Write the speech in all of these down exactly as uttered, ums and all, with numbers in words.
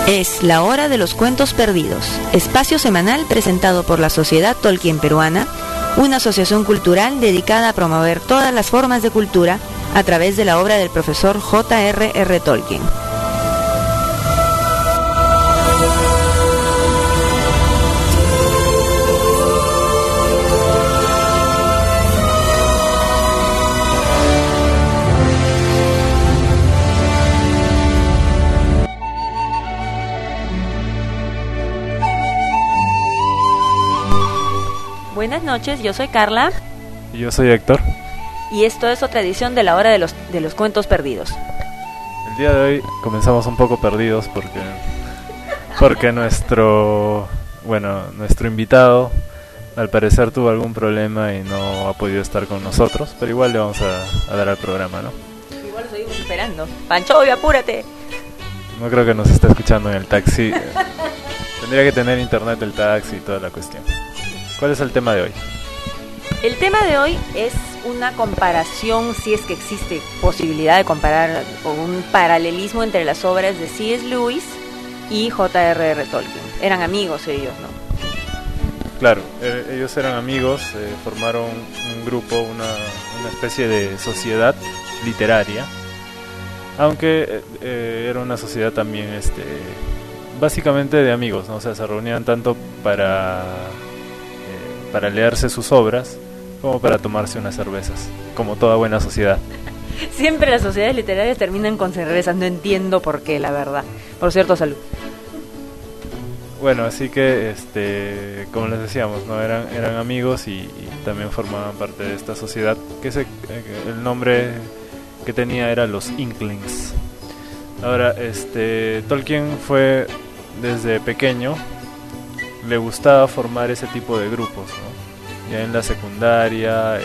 Es la hora de los cuentos perdidos, espacio semanal presentado por la Sociedad Tolkien Peruana, una asociación cultural dedicada a promover todas las formas de cultura a través de la obra del profesor J R R Tolkien. Buenas noches, yo soy Carla. Y yo soy Héctor. Y esto es otra edición de la hora de los, de los cuentos perdidos. El día de hoy comenzamos un poco perdidos porque porque nuestro bueno nuestro invitado al parecer tuvo algún problema y no ha podido estar con nosotros, pero igual le vamos a, a dar al programa, ¿no? Igual lo seguimos esperando. Panchoy, apúrate. No creo que nos esté escuchando en el taxi. Tendría que tener internet el taxi y toda la cuestión. ¿Cuál es el tema de hoy? El tema de hoy es una comparación, si es que existe posibilidad de comparar, o un paralelismo entre las obras de C S Lewis y J R R Tolkien. Eran amigos ellos, ¿no? Claro, eh, ellos eran amigos, eh, formaron un grupo, una, una especie de sociedad literaria, aunque eh, era una sociedad también este, básicamente de amigos, ¿no? O sea, se reunían tanto para... para leerse sus obras, como para tomarse unas cervezas, como toda buena sociedad. Siempre las sociedades literarias terminan con cervezas, no entiendo por qué, la verdad. Por cierto, salud. Bueno, así que, este, como les decíamos, no eran eran amigos y, y también formaban parte de esta sociedad, que se, el nombre que tenía era los Inklings. Ahora, este, Tolkien fue desde pequeño, le gustaba formar ese tipo de grupos, ¿no? Ya en la secundaria eh,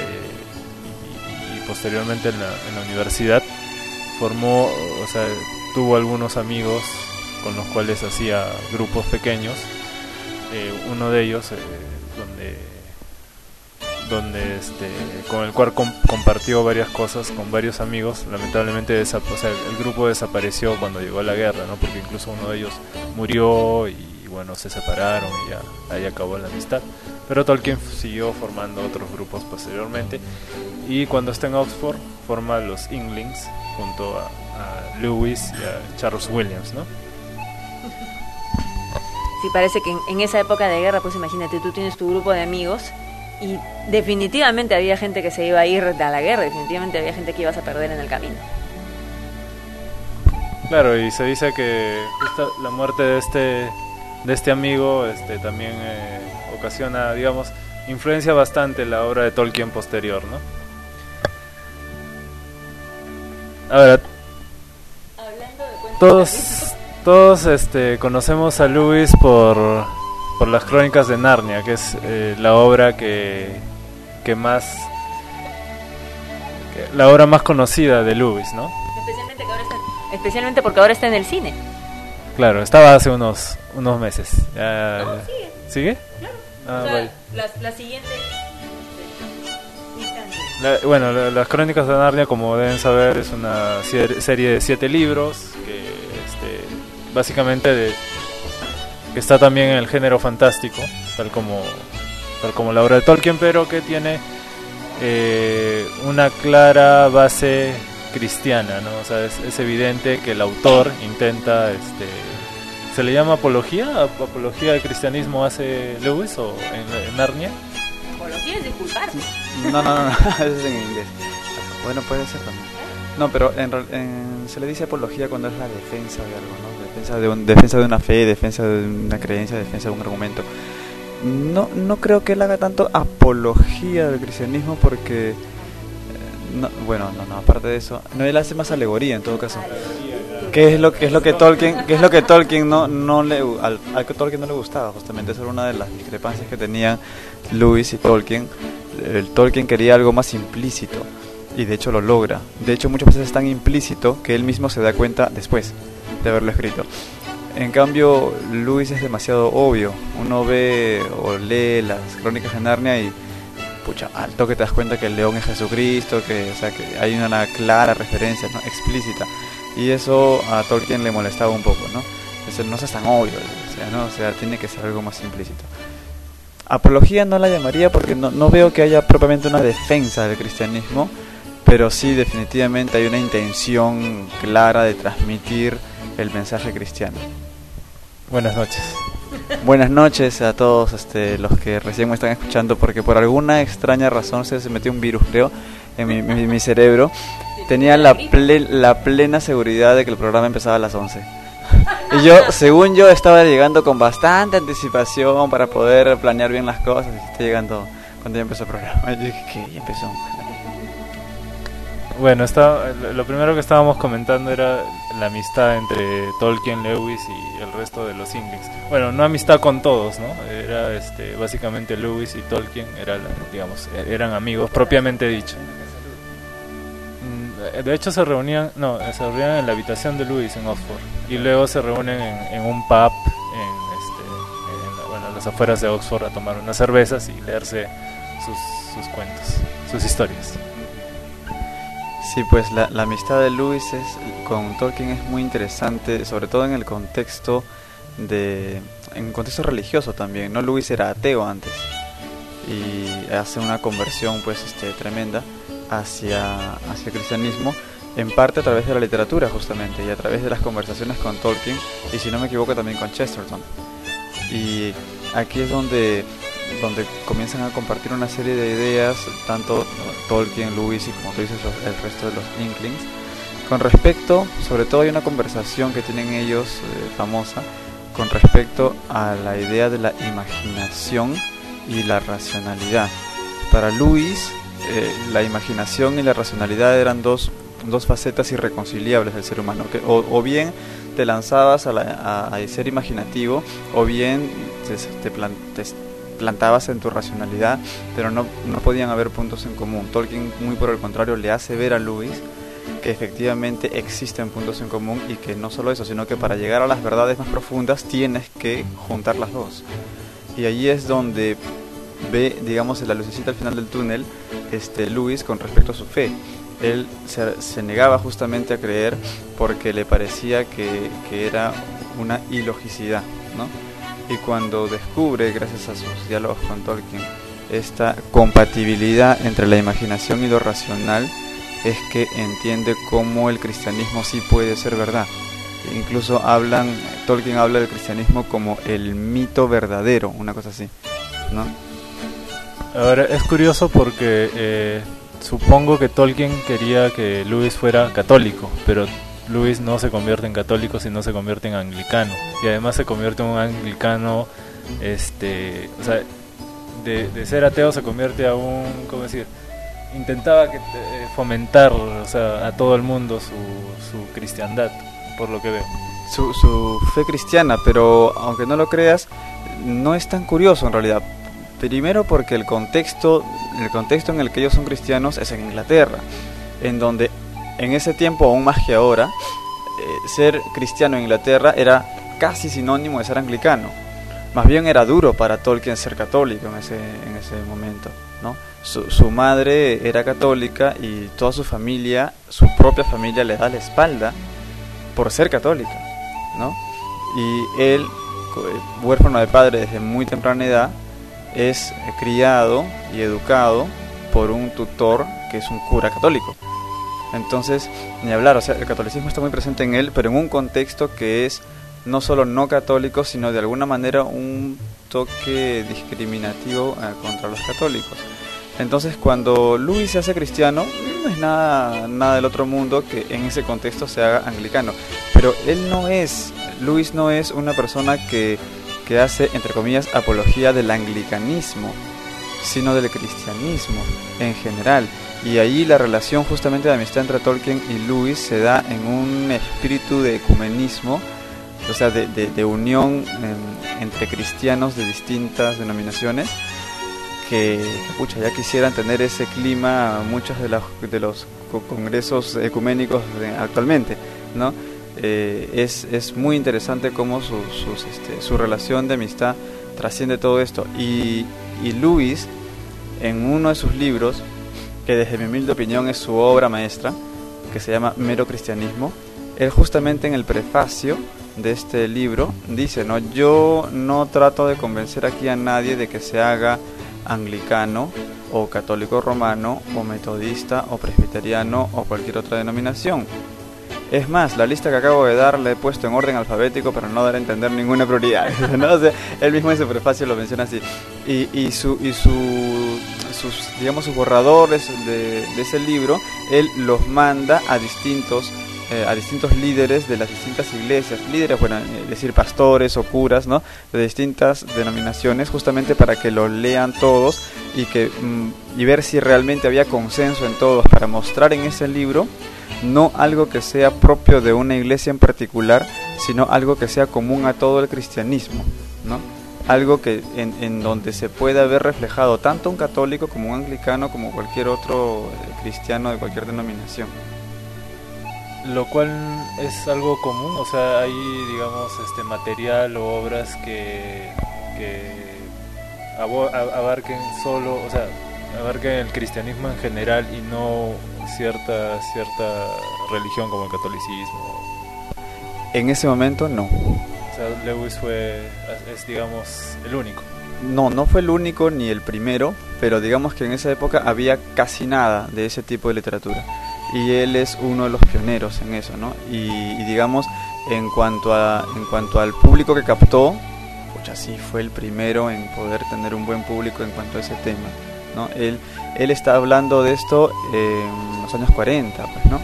y, y posteriormente en la, en la universidad formó, o sea, tuvo algunos amigos con los cuales hacía grupos pequeños. Eh, uno de ellos, eh, donde, donde este, con el cual com- compartió varias cosas con varios amigos. Lamentablemente, desa- o sea, el grupo desapareció cuando llegó la guerra, ¿no? Porque incluso uno de ellos murió y bueno, se separaron y ya ahí acabó la amistad. Pero Tolkien siguió formando otros grupos posteriormente y cuando está en Oxford forma los Inklings junto a, a Lewis y a Charles Williams, ¿no? Sí, parece que en, en esa época de guerra, pues imagínate, tú tienes tu grupo de amigos y definitivamente había gente que se iba a ir a la guerra, definitivamente había gente que ibas a perder en el camino. Claro, y se dice que esta, la muerte de este de este amigo este también eh, ocasiona, digamos, influencia bastante la obra de Tolkien posterior, ¿no? Ahora, hablando de cuentos todos todos este conocemos a Lewis por por las Crónicas de Narnia, que es eh, la obra que que más que, la obra más conocida de Lewis, ¿no? Especialmente que ahora está, especialmente porque ahora está en el cine. Claro, estaba hace unos unos meses. Ya, no, ya. sigue. ¿Sigue? Claro. Ah, o sea, vale. la, la siguiente la, bueno, la, las Crónicas de Narnia, como deben saber, es una serie de siete libros que este, básicamente de, que está también en el género fantástico, tal como tal como la obra de Tolkien, pero que tiene eh, una clara base cristiana, ¿no? O sea, es, es evidente que el autor intenta, este, ¿se le llama apología? ¿Apología del cristianismo hace Lewis o en, en Narnia? Apología es disculparse. No, no, no, no, eso es en inglés. Bueno, puede ser también. No, pero en, en, se le dice apología cuando es la defensa de algo, ¿no? Defensa de, un, defensa de una fe, defensa de una creencia, defensa de un argumento. No, no creo que él haga tanto apología del cristianismo porque... No, bueno, no, no, aparte de eso, no, él hace más alegoría en todo caso. ¿Qué es lo que es lo que Tolkien, qué es lo que Tolkien no no le al, al que Tolkien no le gustaba? Justamente esa era una de las discrepancias que tenían Lewis y Tolkien. El Tolkien quería algo más implícito y de hecho lo logra. De hecho, muchas veces es tan implícito que él mismo se da cuenta después de haberlo escrito. En cambio, Lewis es demasiado obvio. Uno ve o lee las Crónicas de Narnia y pucha, al toque te das cuenta que el león es Jesucristo, que, o sea, que hay una clara referencia, ¿no? Explícita, y eso a Tolkien le molestaba un poco, ¿no? Eso no es tan obvio, o sea, ¿no? O sea, tiene que ser algo más implícito. Apología no la llamaría porque no, no veo que haya propiamente una defensa del cristianismo, pero sí definitivamente hay una intención clara de transmitir el mensaje cristiano. Buenas noches. Buenas noches a todos este, los que recién me están escuchando, porque por alguna extraña razón se, se metió un virus, creo, en mi, mi, mi cerebro. Tenía la, ple, la plena seguridad de que el programa empezaba a las once. Y yo, según yo, estaba llegando con bastante anticipación para poder planear bien las cosas. Y estoy llegando cuando ya empezó el programa. Y dije, ¿qué? Ya empezó. Bueno, está, lo primero que estábamos comentando era la amistad entre Tolkien, Lewis y el resto de los Inklings. Bueno, no amistad con todos, ¿no? Era este, básicamente Lewis y Tolkien era, la, digamos, eran amigos propiamente dicho. De hecho se reunían, no, se reunían en la habitación de Lewis en Oxford y luego se reúnen en, en un pub en, este, en la, bueno, las afueras de Oxford a tomar unas cervezas y leerse sus, sus cuentos, sus historias. Sí, pues la, la amistad de Lewis es, con Tolkien es muy interesante, sobre todo en el contexto de, en un contexto religioso también, ¿no? Lewis era ateo antes y hace una conversión pues este tremenda hacia hacia el cristianismo, en parte a través de la literatura justamente y a través de las conversaciones con Tolkien y, si no me equivoco, también con Chesterton. Y aquí es donde donde comienzan a compartir una serie de ideas, tanto Tolkien, Lewis y, como tú dices, los, el resto de los Inklings, con respecto, sobre todo hay una conversación que tienen ellos eh, famosa, con respecto a la idea de la imaginación y la racionalidad. Para Lewis, eh, la imaginación y la racionalidad eran dos, dos facetas irreconciliables del ser humano, que o, o bien te lanzabas a, la, a, a ser imaginativo, o bien te, te, plan, te plantabas en tu racionalidad, pero no, no podían haber puntos en común. Tolkien, muy por el contrario, le hace ver a Lewis que efectivamente existen puntos en común y que no solo eso, sino que para llegar a las verdades más profundas tienes que juntar las dos. Y allí es donde ve, digamos, la lucecita al final del túnel, este, Lewis, con respecto a su fe. Él se, se negaba justamente a creer porque le parecía que, que era una ilogicidad, ¿no? Y cuando descubre, gracias a sus diálogos con Tolkien, esta compatibilidad entre la imaginación y lo racional, es que entiende cómo el cristianismo sí puede ser verdad. Incluso hablan, Tolkien habla del cristianismo como el mito verdadero, una cosa así, ¿no? Ahora, es curioso porque eh, supongo que Tolkien quería que Lewis fuera católico, pero Lewis no se convierte en católico, sino se convierte en anglicano. Y además se convierte en un anglicano, este, o sea, de, de ser ateo se convierte a un, ¿cómo decir? Intentaba que, eh, fomentar, o sea, a todo el mundo su, su cristiandad, por lo que veo. Su, su fe cristiana, pero aunque no lo creas, no es tan curioso en realidad. Primero porque el contexto, el contexto en el que ellos son cristianos es en Inglaterra, en donde en ese tiempo, aún más que ahora, eh, ser cristiano en Inglaterra era casi sinónimo de ser anglicano. Más bien era duro para Tolkien ser católico en ese, en ese momento, ¿no? Su, su madre era católica y toda su familia, su propia familia, le da la espalda por ser católica, ¿no? Y él, huérfano de padre desde muy temprana edad, es criado y educado por un tutor que es un cura católico. Entonces, ni hablar, o sea, el catolicismo está muy presente en él, pero en un contexto que es no solo no católico, sino de alguna manera un toque discriminativo eh, contra los católicos. Entonces, cuando Lewis se hace cristiano, no es nada, nada del otro mundo que en ese contexto se haga anglicano. Pero él no es, Lewis no es una persona que, que hace, entre comillas, apología del anglicanismo, sino del cristianismo en general. Y ahí la relación justamente de amistad entre Tolkien y Lewis se da en un espíritu de ecumenismo, o sea, de, de, de unión eh, entre cristianos de distintas denominaciones, que, que pucha, ya quisieran tener ese clima muchos de, la, de los congresos ecuménicos de, actualmente, ¿no? Eh, es, es muy interesante cómo su, sus, este, su relación de amistad trasciende todo esto. Y, y Lewis, en uno de sus libros, que desde mi humilde opinión es su obra maestra, que se llama Mero Cristianismo, él justamente en el prefacio de este libro, dice, ¿no? Yo no trato de convencer aquí a nadie de que se haga anglicano o católico romano o metodista o presbiteriano o cualquier otra denominación. Es más, la lista que acabo de dar la he puesto en orden alfabético para no dar a entender ninguna prioridad, ¿no? O sea, él mismo en su prefacio lo menciona así. Y, y, su, y su, sus, digamos, sus borradores de, de ese libro, él los manda a distintos, eh, a distintos líderes de las distintas iglesias, líderes, bueno, es decir, pastores o curas, ¿no? De distintas denominaciones, justamente para que lo lean todos y, que, mm, y ver si realmente había consenso en todos, para mostrar en ese libro no algo que sea propio de una iglesia en particular, sino algo que sea común a todo el cristianismo, ¿no? Algo que en, en donde se pueda ver reflejado tanto un católico como un anglicano como cualquier otro cristiano de cualquier denominación. Lo cual es algo común, o sea, hay, digamos, este material o obras que, que abo- abarquen solo, o sea, abarquen el cristianismo en general y no cierta cierta religión como el catolicismo. En ese momento no. O sea, Lewis fue, es digamos, el único. No, no fue el único ni el primero, pero digamos que en esa época había casi nada de ese tipo de literatura. Y él es uno de los pioneros en eso, ¿no? Y, y digamos, en cuanto a en cuanto al público que captó, pues sí fue el primero en poder tener un buen público en cuanto a ese tema, ¿no? Él, él está hablando de esto en los años cuarenta, pues, ¿no?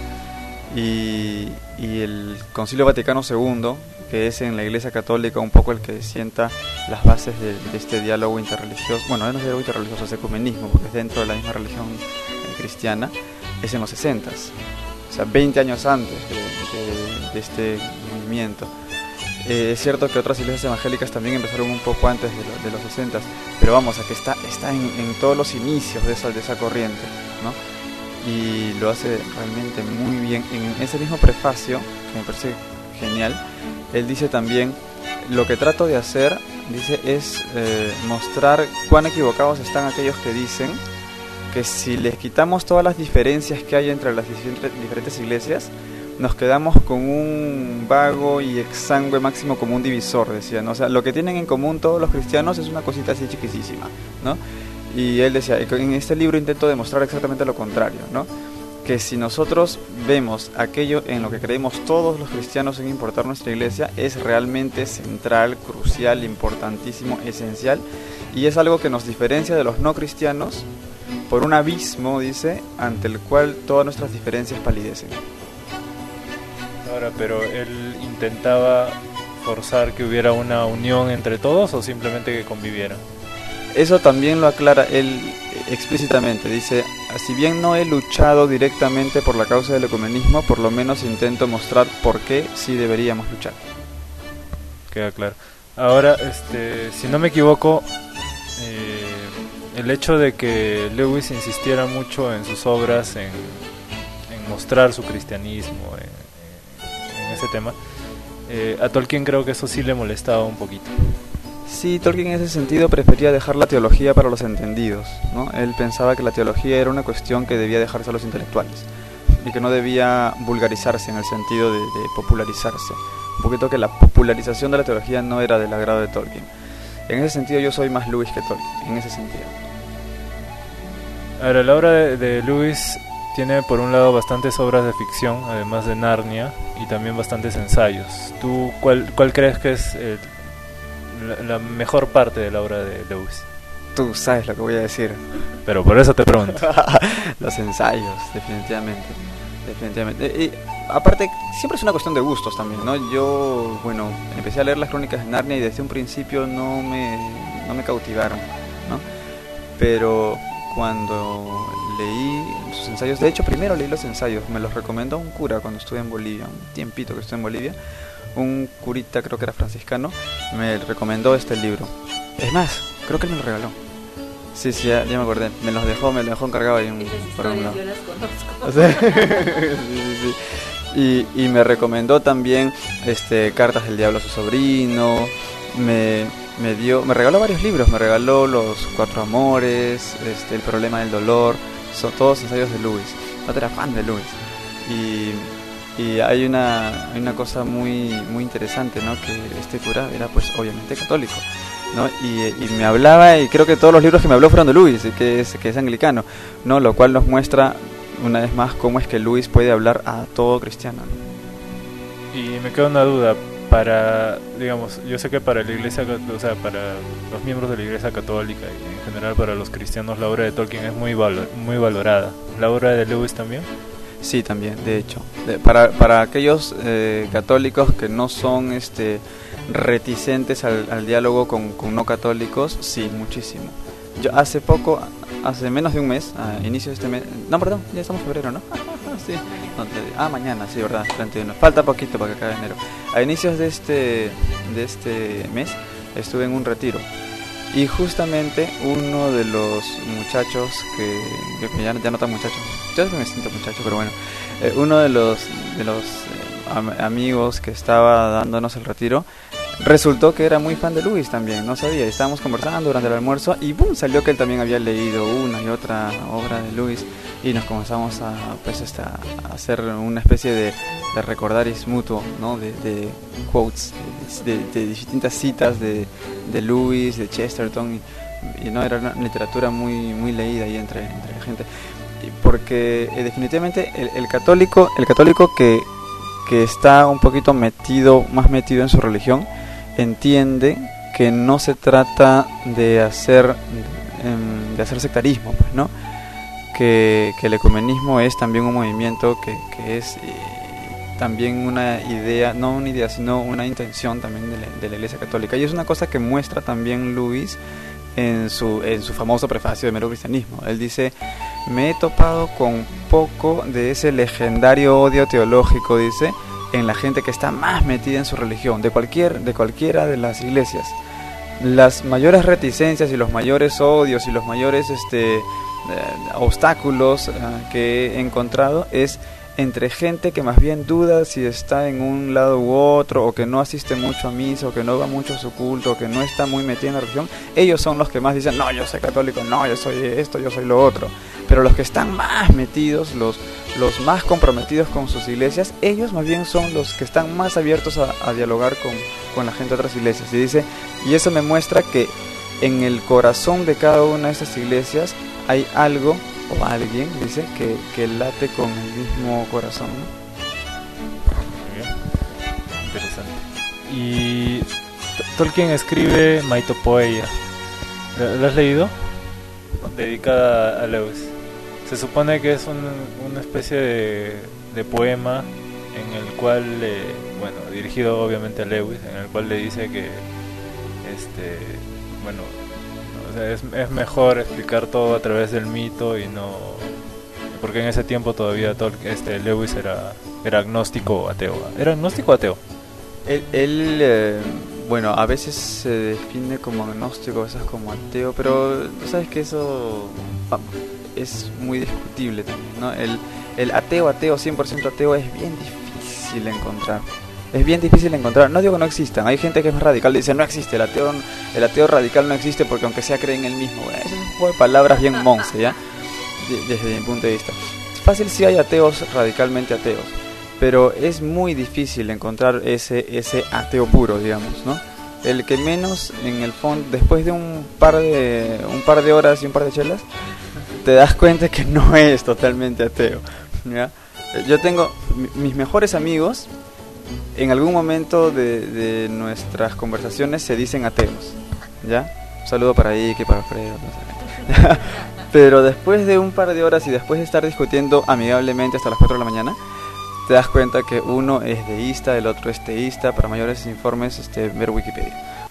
Y, y el Concilio Vaticano segundo, que es en la Iglesia Católica un poco el que sienta las bases de, de este diálogo interreligioso, bueno, no es diálogo interreligioso, es ecumenismo, porque es dentro de la misma religión eh, cristiana, es en los sesentas, o sea, veinte años antes de, de, de este movimiento. Eh, es cierto que otras iglesias evangélicas también empezaron un poco antes de, lo, de los sesentas, pero vamos, a que está, está en, en todos los inicios de esa, de esa corriente, ¿no? Y lo hace realmente muy bien. En ese mismo prefacio, que me parece genial, él dice también, lo que trato de hacer, dice, es eh, mostrar cuán equivocados están aquellos que dicen que si les quitamos todas las diferencias que hay entre las diferentes iglesias, nos quedamos con un vago y exangüe máximo común divisor, decía, ¿no? O sea, lo que tienen en común todos los cristianos es una cosita así chiquisísima, ¿no? Y él decía, en este libro intento demostrar exactamente lo contrario, ¿no? Que si nosotros vemos aquello en lo que creemos todos los cristianos sin importar nuestra iglesia, es realmente central, crucial, importantísimo, esencial, y es algo que nos diferencia de los no cristianos por un abismo, dice, ante el cual todas nuestras diferencias palidecen. Ahora, pero él intentaba forzar que hubiera una unión entre todos o simplemente que convivieran. Eso también lo aclara él explícitamente, dice, si bien no he luchado directamente por la causa del ecumenismo, por lo menos intento mostrar por qué sí deberíamos luchar. Queda claro. Ahora, este, si no me equivoco, eh, el hecho de que Lewis insistiera mucho en sus obras, en, en mostrar su cristianismo, en, en ese tema, eh, a Tolkien creo que eso sí le molestaba un poquito. Sí, Tolkien en ese sentido prefería dejar la teología para los entendidos, ¿no? Él pensaba que la teología era una cuestión que debía dejarse a los intelectuales y que no debía vulgarizarse en el sentido de, de popularizarse. Un poquito que la popularización de la teología no era del agrado de Tolkien. En ese sentido yo soy más Lewis que Tolkien, en ese sentido. Ahora, la obra de, de Lewis tiene por un lado bastantes obras de ficción, además de Narnia, y también bastantes ensayos. ¿Tú cuál, cuál crees que es el La, la mejor parte de la obra de Lewis? Tú sabes lo que voy a decir. Pero por eso te pregunto. Los ensayos, definitivamente. Definitivamente. Y, aparte, siempre es una cuestión de gustos también, ¿no? Yo, bueno, empecé a leer las crónicas de Narnia y desde un principio no me, no me cautivaron, ¿no? Pero cuando leí sus ensayos, de hecho, primero leí los ensayos, me los recomendó un cura cuando estuve en Bolivia, un tiempito que estuve en Bolivia. Un curita, creo que era franciscano, me recomendó este libro. Es más, creo que él me lo regaló. Sí, sí, ya, ya me acordé. Me los dejó, me los dejó encargado ahí un, por un lado. Yo las conozco. O sea, sí, sí, sí. Y, y me recomendó también este, Cartas del Diablo a su sobrino. Me, me dio, me regaló varios libros. Me regaló Los Cuatro Amores, este, El Problema del Dolor. Son todos ensayos de Lewis. No era fan de Lewis. Y Y hay una, hay una cosa muy, muy interesante, ¿no? Que este cura era, pues, obviamente católico, ¿no? Y, y me hablaba, y creo que todos los libros que me habló fueron de Luis, que es, que es anglicano, ¿no? Lo cual nos muestra, una vez más, cómo es que Luis puede hablar a todo cristiano, ¿no? Y me queda una duda, para, digamos, yo sé que para la iglesia, o sea, para los miembros de la iglesia católica y en general para los cristianos la obra de Tolkien es muy, valor, muy valorada. ¿La obra de Lewis también? Sí, también, de hecho. De, para, para aquellos eh, católicos que no son este reticentes al, al diálogo con, con no católicos, sí, muchísimo. Yo hace poco, hace menos de un mes, a inicios de este mes, no, perdón, ya estamos en febrero, ¿no? Sí. No, de, ah, mañana, sí, verdad, treinta y uno. Falta poquito para que acabe enero. A inicios de este, de este mes estuve en un retiro. Y justamente uno de los muchachos que, que ya, ya no tan muchacho, yo me siento muchacho, pero bueno, eh, uno de los de los eh, am, amigos que estaba dándonos el retiro resultó que era muy fan de Lewis también, no sabía, estábamos conversando durante el almuerzo y boom, salió que él también había leído una y otra obra de Lewis y nos comenzamos a, pues, esta, a hacer una especie de, de recordaris mutuo, ¿no? de, de quotes, de, de distintas citas de, de Lewis, de Chesterton y, y no era una literatura muy, muy leída ahí entre, entre la gente, porque eh, definitivamente el, el católico, el católico que, que está un poquito metido, más metido en su religión, entiende que no se trata de hacer de hacer sectarismo, pues, ¿no? Que, que el ecumenismo es también un movimiento que, que es eh, también una idea, no una idea, sino una intención también de la, de la Iglesia Católica. Y es una cosa que muestra también Lewis en su, en su famoso prefacio de Mero Cristianismo. Él dice: me he topado con poco de ese legendario odio teológico, dice, en la gente que está más metida en su religión, de cualquier de cualquiera de las iglesias. Las mayores reticencias y los mayores odios y los mayores este, eh, obstáculos eh, que he encontrado es entre gente que más bien duda si está en un lado u otro, o que no asiste mucho a misa, o que no va mucho a su culto, o que no está muy metido en la religión. Ellos son los que más dicen: no, yo soy católico, no, yo soy esto, yo soy lo otro. Pero los que están más metidos, los, los más comprometidos con sus iglesias, ellos más bien son los que están más abiertos a, a dialogar con, con la gente de otras iglesias. Y dice, y eso me muestra que en el corazón de cada una de estas iglesias hay algo o alguien, dice, que, que late con el mismo corazón, ¿no? Muy bien, interesante. Y Tolkien escribe Maitopoeia. ¿La has leído? Dedicada a Lewis. Se supone que es un, una especie de, de poema en el cual, eh, bueno, dirigido obviamente a Lewis, en el cual le dice que, este, bueno, Es, es mejor explicar todo a través del mito y no, porque en ese tiempo todavía Tolkien, este Lewis era era agnóstico o ateo. ¿Era agnóstico o ateo? Él, él eh, bueno, a veces se define como agnóstico, a veces como ateo, pero tú sabes que eso es muy discutible también, ¿no? El, el ateo, ateo, cien por ciento ateo es bien difícil de encontrar. Es bien difícil de encontrar. No digo que no existan. Hay gente que es más radical y dice: no existe, el ateo, el ateo radical no existe porque aunque sea cree en él mismo. Bueno, eso es un juego de palabras bien monce, ¿ya? Desde mi punto de vista. Es fácil si hay ateos radicalmente ateos, pero es muy difícil encontrar ese, ese ateo puro, digamos, ¿no? El que menos, en el fondo, después de un par de, un par de horas y un par de chelas, te das cuenta que no es totalmente ateo, ¿ya? Yo tengo mis mejores amigos. En algún momento de, de nuestras conversaciones se dicen ateos, ¿ya? Un saludo para Ike, para Alfredo, no sé. Pero después de un par de horas y después de estar discutiendo amigablemente hasta las cuatro de la mañana, te das cuenta que uno es deísta, el otro es teísta. Para mayores informes, este, ver Wikipedia.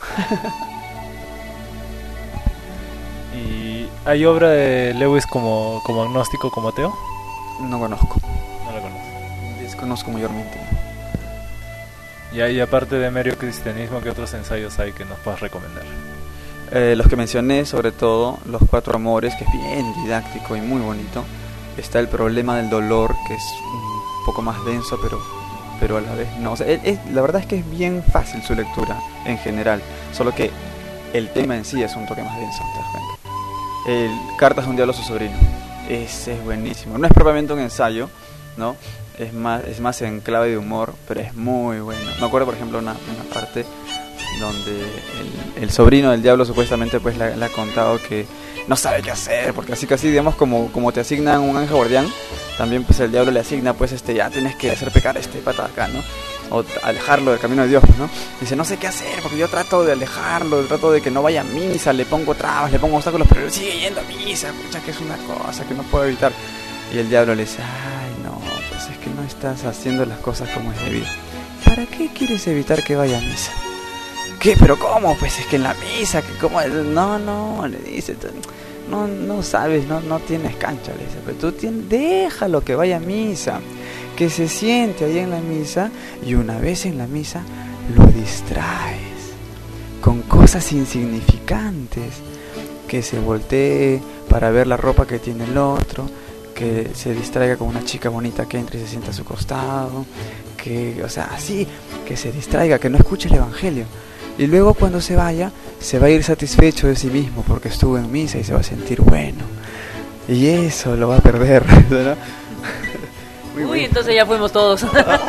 ¿Y hay obra de Lewis como, como agnóstico, como ateo? No conozco. No la conozco. Desconozco mayormente. Y ahí, aparte de Mero Cristianismo, ¿qué otros ensayos hay que nos puedas recomendar? Eh, los que mencioné, sobre todo Los Cuatro Amores, que es bien didáctico y muy bonito. Está El Problema del Dolor, que es un poco más denso, pero, pero a la vez no. O sea, es, es, la verdad es que es bien fácil su lectura en general, solo que el tema en sí es un toque más denso, ¿te das cuenta? El Cartas de un Diablo a su sobrino, ese es buenísimo. No es propiamente un ensayo, ¿no? es más es más en clave de humor, pero es muy bueno. Me acuerdo, por ejemplo, una, una parte donde el, el sobrino del diablo supuestamente pues le, le ha contado que no sabe qué hacer, porque así casi digamos como, como te asignan un ángel guardián, también pues el diablo le asigna pues este ya tienes que hacer pecar a este pata de acá, ¿no? O alejarlo del camino de Dios, ¿no? Dice, no sé qué hacer, porque yo trato de alejarlo, trato de que no vaya a misa, le pongo trabas, le pongo obstáculos, pero él sigue yendo a misa, escucha que es una cosa que no puedo evitar. Y el diablo le dice, ay no, pues es que no estás haciendo las cosas como es debido. ¿Para qué quieres evitar que vaya a misa? ¿Qué? ¿Pero cómo? Pues es que en la misa, que cómo... No, no, le dice, no, no sabes, no, no tienes cancha, le dice, pero tú tienes, déjalo que vaya a misa, que se siente ahí en la misa, y una vez en la misa lo distraes con cosas insignificantes, que se voltee para ver la ropa que tiene el otro, que se distraiga con una chica bonita que entra y se sienta a su costado, que, o sea, así, que se distraiga, que no escuche el evangelio, y luego cuando se vaya, se va a ir satisfecho de sí mismo porque estuvo en misa y se va a sentir bueno, y eso lo va a perder, ¿no? Muy Uy, bueno. Entonces ya fuimos todos.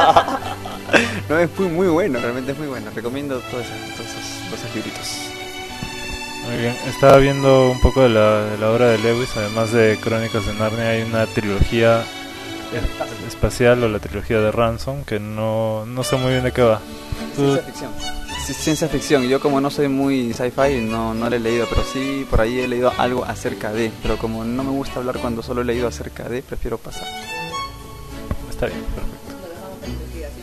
No, es muy, muy bueno, realmente es muy bueno. Recomiendo todos esos, todos esos, todos esos libritos. Muy bien, estaba viendo un poco de la, de la obra de Lewis, además de Crónicas de Narnia, hay una trilogía es, espacial o la trilogía de Ransom, que no, no sé muy bien de qué va. Ciencia ficción. Sí, ciencia ficción. Yo como no soy muy sci-fi, no, no la he leído, pero sí por ahí he leído algo acerca de, pero como no me gusta hablar cuando solo he leído acerca de, prefiero pasar. Está bien, perfecto.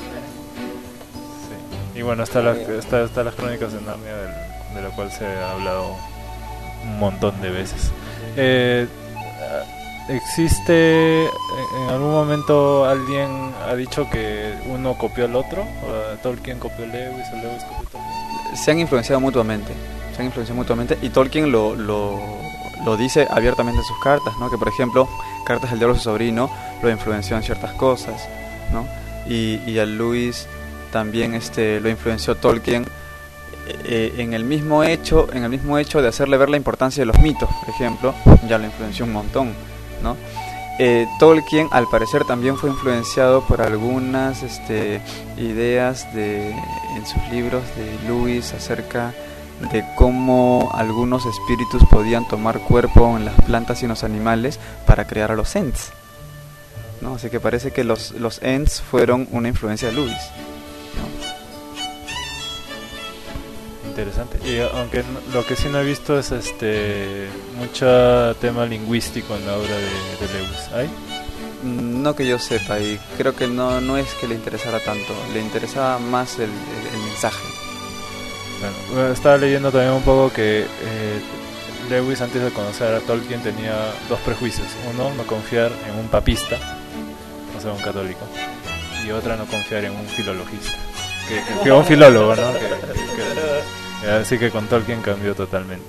Sí. Y bueno, está, la, está, está las Crónicas de Narnia, del, de la cual se ha hablado un montón de veces. Eh, ¿Existe, en algún momento alguien ha dicho que uno copió al otro? ¿O Tolkien copió a Lewis o Lewis copió a Tolkien? Se han influenciado mutuamente, se han influenciado mutuamente, y Tolkien lo... lo lo dice abiertamente en sus cartas, ¿no? Que por ejemplo, Cartas del Diablo a su sobrino lo influenció en ciertas cosas, ¿no? Y, y a Lewis también este, lo influenció Tolkien eh, en el mismo hecho, en el mismo hecho de hacerle ver la importancia de los mitos, por ejemplo, ya lo influenció un montón, ¿no? Eh, Tolkien al parecer también fue influenciado por algunas este, ideas de, en sus libros de Lewis acerca de cómo algunos espíritus podían tomar cuerpo en las plantas y en los animales para crear a los Ents, ¿no? Así que parece que los, los Ents fueron una influencia de Lewis, ¿no? Interesante. Y aunque no, lo que sí no he visto es este mucho tema lingüístico en la obra de, de Lewis. ¿Hay? No que yo sepa, y creo que no, no es que le interesara tanto, le interesaba más el, el, el mensaje. Bueno, estaba leyendo también un poco que eh, Lewis, antes de conocer a Tolkien, tenía dos prejuicios. Uno, no confiar en un papista, o sea, un católico, y otra, no confiar en un filologista, que, que, que un filólogo, ¿no? Que, que, que, así que con Tolkien cambió totalmente.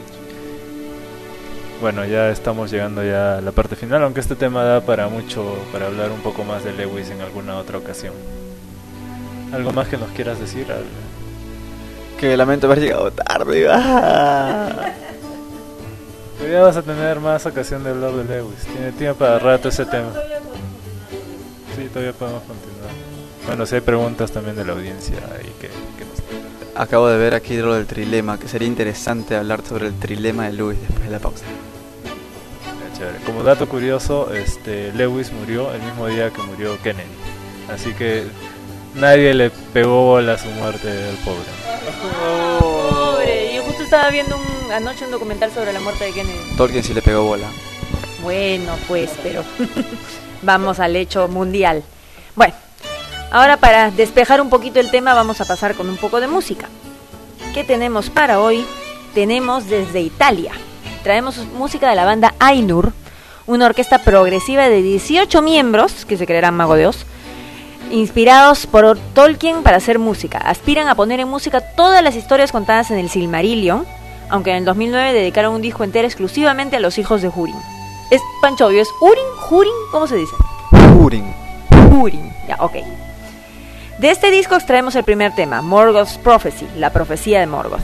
Bueno, ya estamos llegando ya a la parte final, aunque este tema da para mucho, para hablar un poco más de Lewis en alguna otra ocasión. ¿Algo más que nos quieras decir? Que lamento haber llegado tarde. ¡Ah! Pero ya vas a tener más ocasión de hablar de Lewis. Tiene tiempo para rato ese tema. Sí, todavía podemos continuar. Bueno, si hay preguntas también de la audiencia y que, que nos... Acabo de ver aquí lo del trilema, que sería interesante hablar sobre el trilema de Lewis después de la pausa. Ya, chévere. Como dato curioso, este Lewis murió el mismo día que murió Kennedy. Así que nadie le pegó bola a su muerte del pobre. Oh. Pobre, yo justo estaba viendo un, anoche un documental sobre la muerte de Kennedy. Tolkien sí le pegó bola. Bueno, pues, pero vamos al hecho mundial. Bueno, ahora para despejar un poquito el tema vamos a pasar con un poco de música. ¿Qué tenemos para hoy? Tenemos desde Italia. Traemos música de la banda Ainur, una orquesta progresiva de dieciocho miembros, que se creerán Mago de Oz, inspirados por Tolkien para hacer música. Aspiran a poner en música todas las historias contadas en el Silmarillion, aunque en el dos mil nueve dedicaron un disco entero exclusivamente a los hijos de Húrin. Es Panchovio, ¿es Húrin? ¿Húrin? ¿Cómo se dice? Húrin. Húrin, ya, ok. De este disco extraemos el primer tema, Morgoth's Prophecy, la profecía de Morgoth.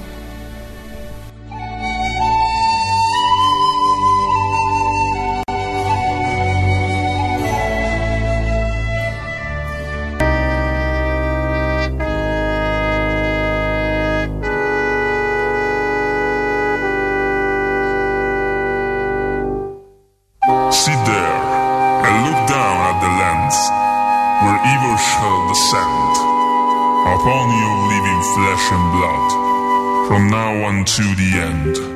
lands where evil shall descend upon your living flesh and blood from now unto the end.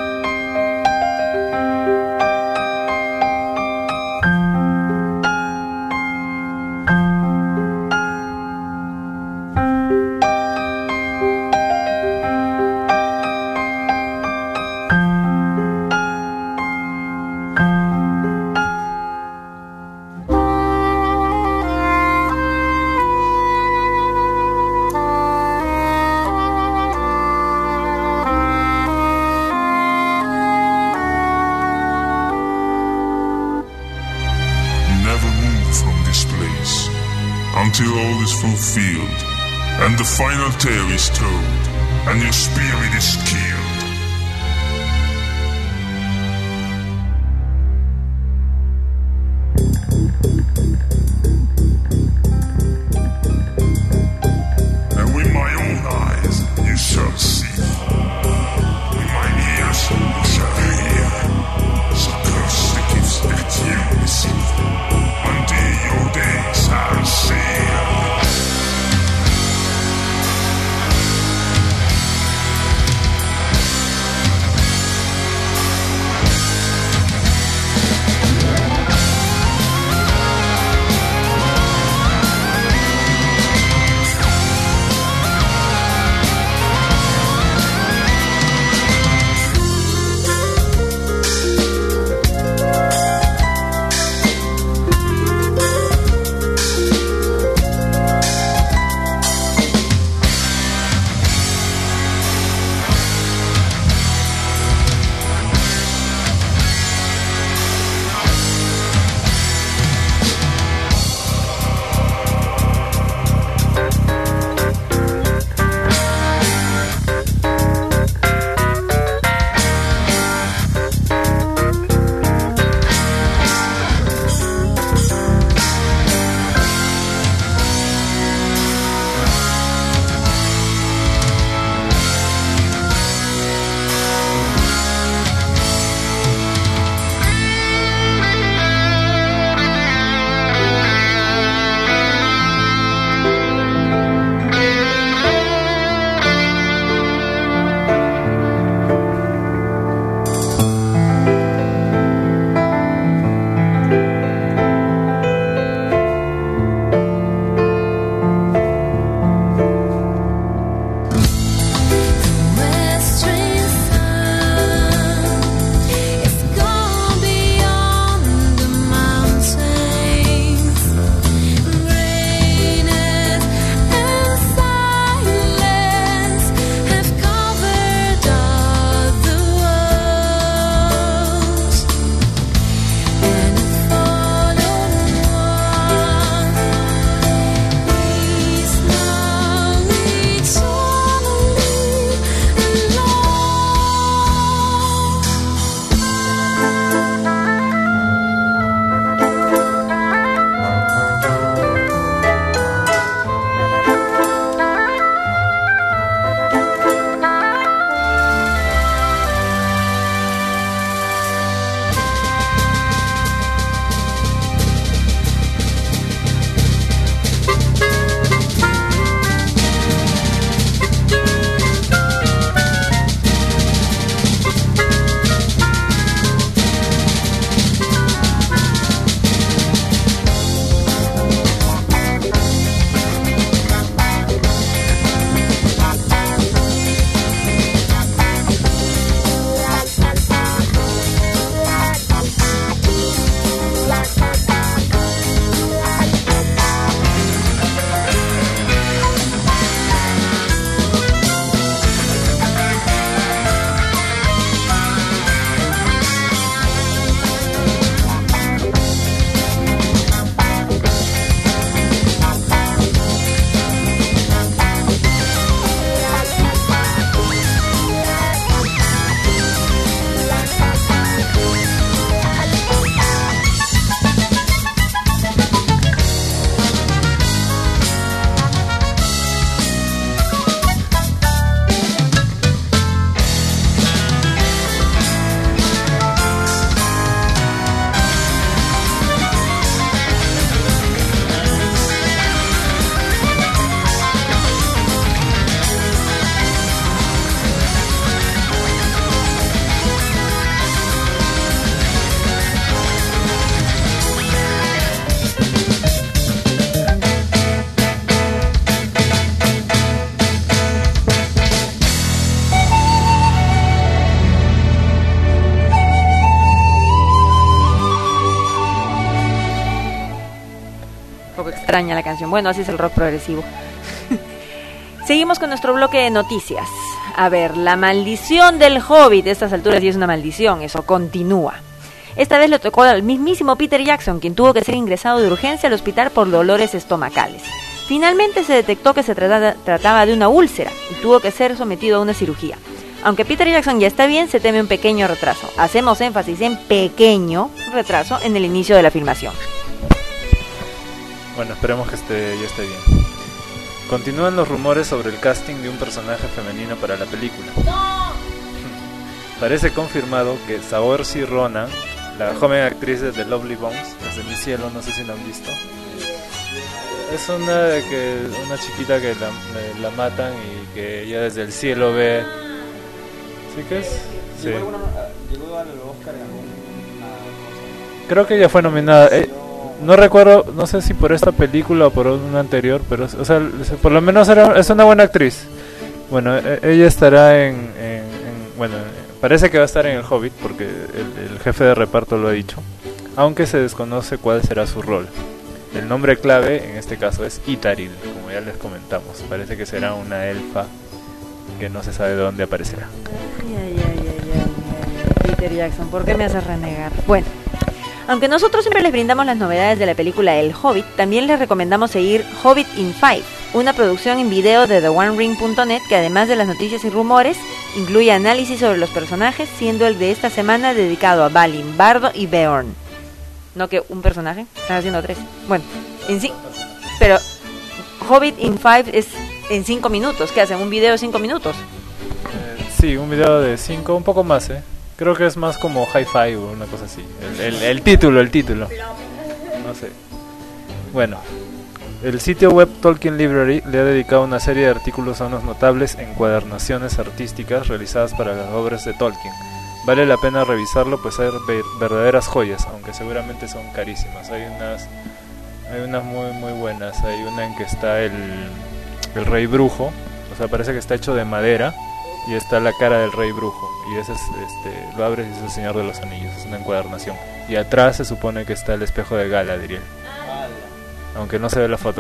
Until all is fulfilled, and the final tale is told, and your spirit is killed. And with my own eyes you shall see, with my ears you shall hear, so curse the gifts that you receive, until your days are sealed. extraña la canción. Bueno, así es el rock progresivo. Seguimos con nuestro bloque de noticias. A ver, la maldición del Hobbit, a estas alturas sí es una maldición, eso continúa. Esta vez le tocó al mismísimo Peter Jackson, quien tuvo que ser ingresado de urgencia al hospital por dolores estomacales. Finalmente se detectó que se trataba, trataba de una úlcera y tuvo que ser sometido a una cirugía. Aunque Peter Jackson ya está bien, se teme un pequeño retraso. Hacemos énfasis en pequeño retraso en el inicio de la filmación. Bueno, esperemos que esté, ya esté bien. Continúan los rumores sobre el casting de un personaje femenino para la película. ¡No! Parece confirmado que Saoirse Ronan, la joven actriz de The Lovely Bones, desde mi cielo, no sé si la han visto. Es una que una chiquita que la, la matan y que ella desde el cielo ve. ¿Sí que es? Sí. ¿Llegó, alguna, ¿Llegó al Oscar en alguna cosa? Creo que ella fue nominada. Eh, no recuerdo, no sé si por esta película o por una anterior, pero o sea, por lo menos era, es una buena actriz. Bueno, eh, ella estará en, en, en bueno, parece que va a estar en El Hobbit porque el, el jefe de reparto lo ha dicho, aunque se desconoce cuál será su rol. El nombre clave en este caso es Itarid, como ya les comentamos. Parece que será una elfa que no se sabe de dónde aparecerá. Ay, ay, ay, ay, ay, Peter Jackson, ¿por qué me haces renegar? Bueno, aunque nosotros siempre les brindamos las novedades de la película El Hobbit, también les recomendamos seguir Hobbit in Five, una producción en video de the one ring punto net que además de las noticias y rumores, incluye análisis sobre los personajes, siendo el de esta semana dedicado a Balin, Bardo y Beorn. No que un personaje, están haciendo tres. Bueno, en sí, pero Hobbit in Five es en cinco minutos. ¿Qué hacen? ¿Un video de cinco minutos? Eh, sí, un video de cinco, un poco más, ¿eh? Creo que es más como Hi-Fi o una cosa así. El, el, el título, el título. No sé. Bueno, el sitio web Tolkien Library le ha dedicado una serie de artículos a unas notables encuadernaciones artísticas realizadas para las obras de Tolkien. Vale la pena revisarlo, pues hay ver- verdaderas joyas, aunque seguramente son carísimas. Hay unas hay unas muy muy buenas. Hay una en que está el, el rey brujo, o sea, parece que está hecho de madera y está la cara del rey brujo. Y ese es, este, lo abres y es el Señor de los Anillos, es una encuadernación. Y atrás se supone que está el espejo de Galadriel, aunque no se ve la foto.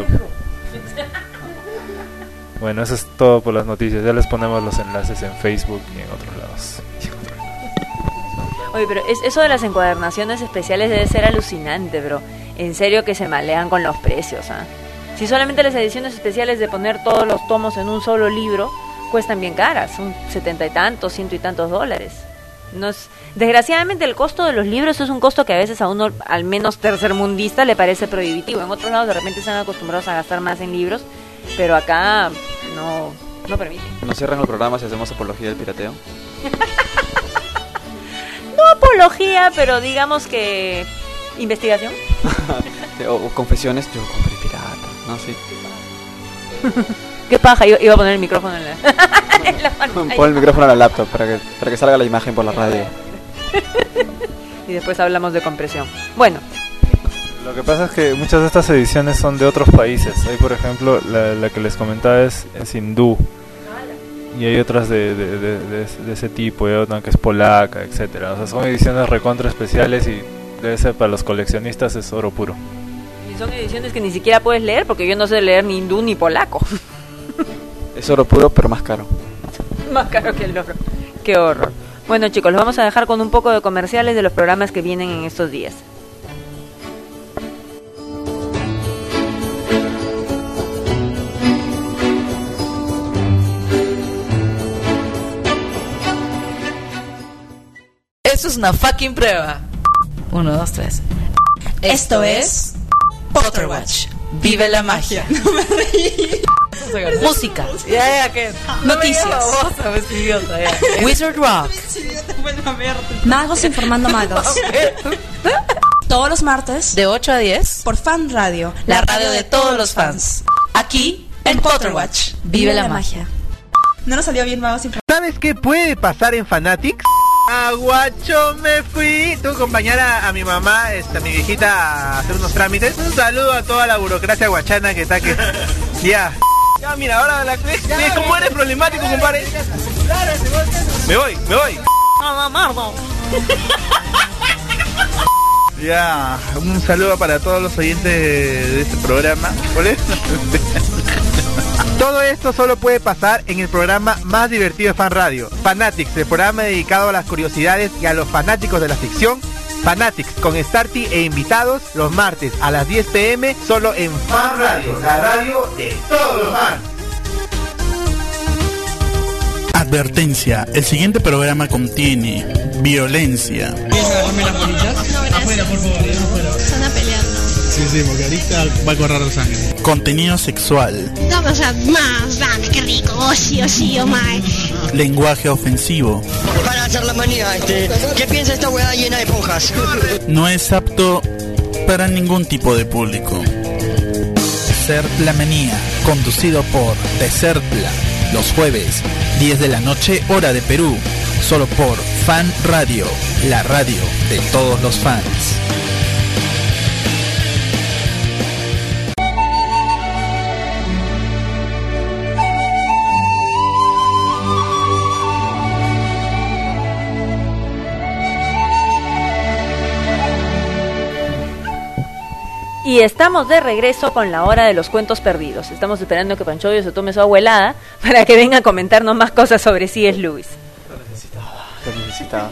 Bueno, eso es todo por las noticias. Ya les ponemos los enlaces en Facebook y en otros lados. Oye, pero es, eso de las encuadernaciones especiales debe ser alucinante, bro. En serio que se malean con los precios, ¿ah? ¿eh? Si solamente las ediciones especiales de poner todos los tomos en un solo libro cuestan bien caras, son setenta y tantos, ciento y tantos dólares. No es... Desgraciadamente el costo de los libros es un costo que a veces a uno, al menos tercermundista, le parece prohibitivo. En otros lados de repente están acostumbrados a gastar más en libros, pero acá no, no permiten. ¿Nos cierran el programa si hacemos apología del pirateo? No apología, pero digamos que investigación. o, o confesiones, yo compré pirata, ¿no? Sí. Qué paja, iba, iba a poner el micrófono en la, en la pantalla. Pon el micrófono a la laptop para que, para que salga la imagen por la radio. Y después hablamos de compresión. Bueno. Lo que pasa es que muchas de estas ediciones son de otros países. Hay, por ejemplo, la, la que les comentaba es, es hindú. Y hay otras de, de, de, de, de ese tipo, y otra que es polaca, etcétera. O sea, son ediciones recontra especiales y debe ser para los coleccionistas es oro puro. Y son ediciones que ni siquiera puedes leer porque yo no sé leer ni hindú ni polaco. Es oro puro, pero más caro. Más caro que el oro. Qué horror. Bueno, chicos, los vamos a dejar con un poco de comerciales de los programas que vienen en estos días. Esto es una fucking prueba. Uno, dos, tres. Esto es Potterwatch. Vive la magia. No me reí. Música. Ya, ya, ¿qué? Noticias. No me idiota, ya. Wizard Rock. Magos informando magos. Todos los martes De ocho a diez. por Fan Radio, La radio de todos los fans. Aquí en Potterwatch. Vive la magia. ¿No nos salió bien Magos informando? ¿Sabes qué puede pasar en Fanatics? Aguacho me fui. Tuve que acompañar a, a mi mamá, esta, a mi viejita, a hacer unos trámites. Un saludo a toda la burocracia guachana que está que... Ya. Ya, mira, ahora la... ¿Ves cómo eres problemático, compadre? Me voy, me voy. Ya, un saludo para todos los oyentes de este programa. ¿Cuál es? Todo esto solo puede pasar en el programa más divertido de Fan Radio, Fanatics, el programa dedicado a las curiosidades y a los fanáticos de la ficción. Fanatics con Starty e invitados los martes a las diez pm solo en Fan Radio, la radio de todos los fans. Advertencia, el siguiente programa contiene violencia. ¿Quieres agarrarme las bolitas? No, afuera, por favor, afuera. Están a pelear. Sí, sí, porque ahorita va a correr sangre. Contenido sexual. Vamos a más, dame, qué rico. Oh, sí, oh, sí, oh, my. Lenguaje ofensivo. Para hacer la manía, este, ¿qué piensa esta hueá llena de esponjas? No es apto para ningún tipo de público. Ser la manía, conducido por Desertla. Los jueves, diez de la noche, hora de Perú. Solo por Fan Radio, la radio de todos los fans. Y estamos de regreso con la hora de los cuentos perdidos. Estamos esperando que Panchollo se tome su abuelada para que venga a comentarnos más cosas sobre C S. Lewis. Lo necesitaba, lo necesitaba.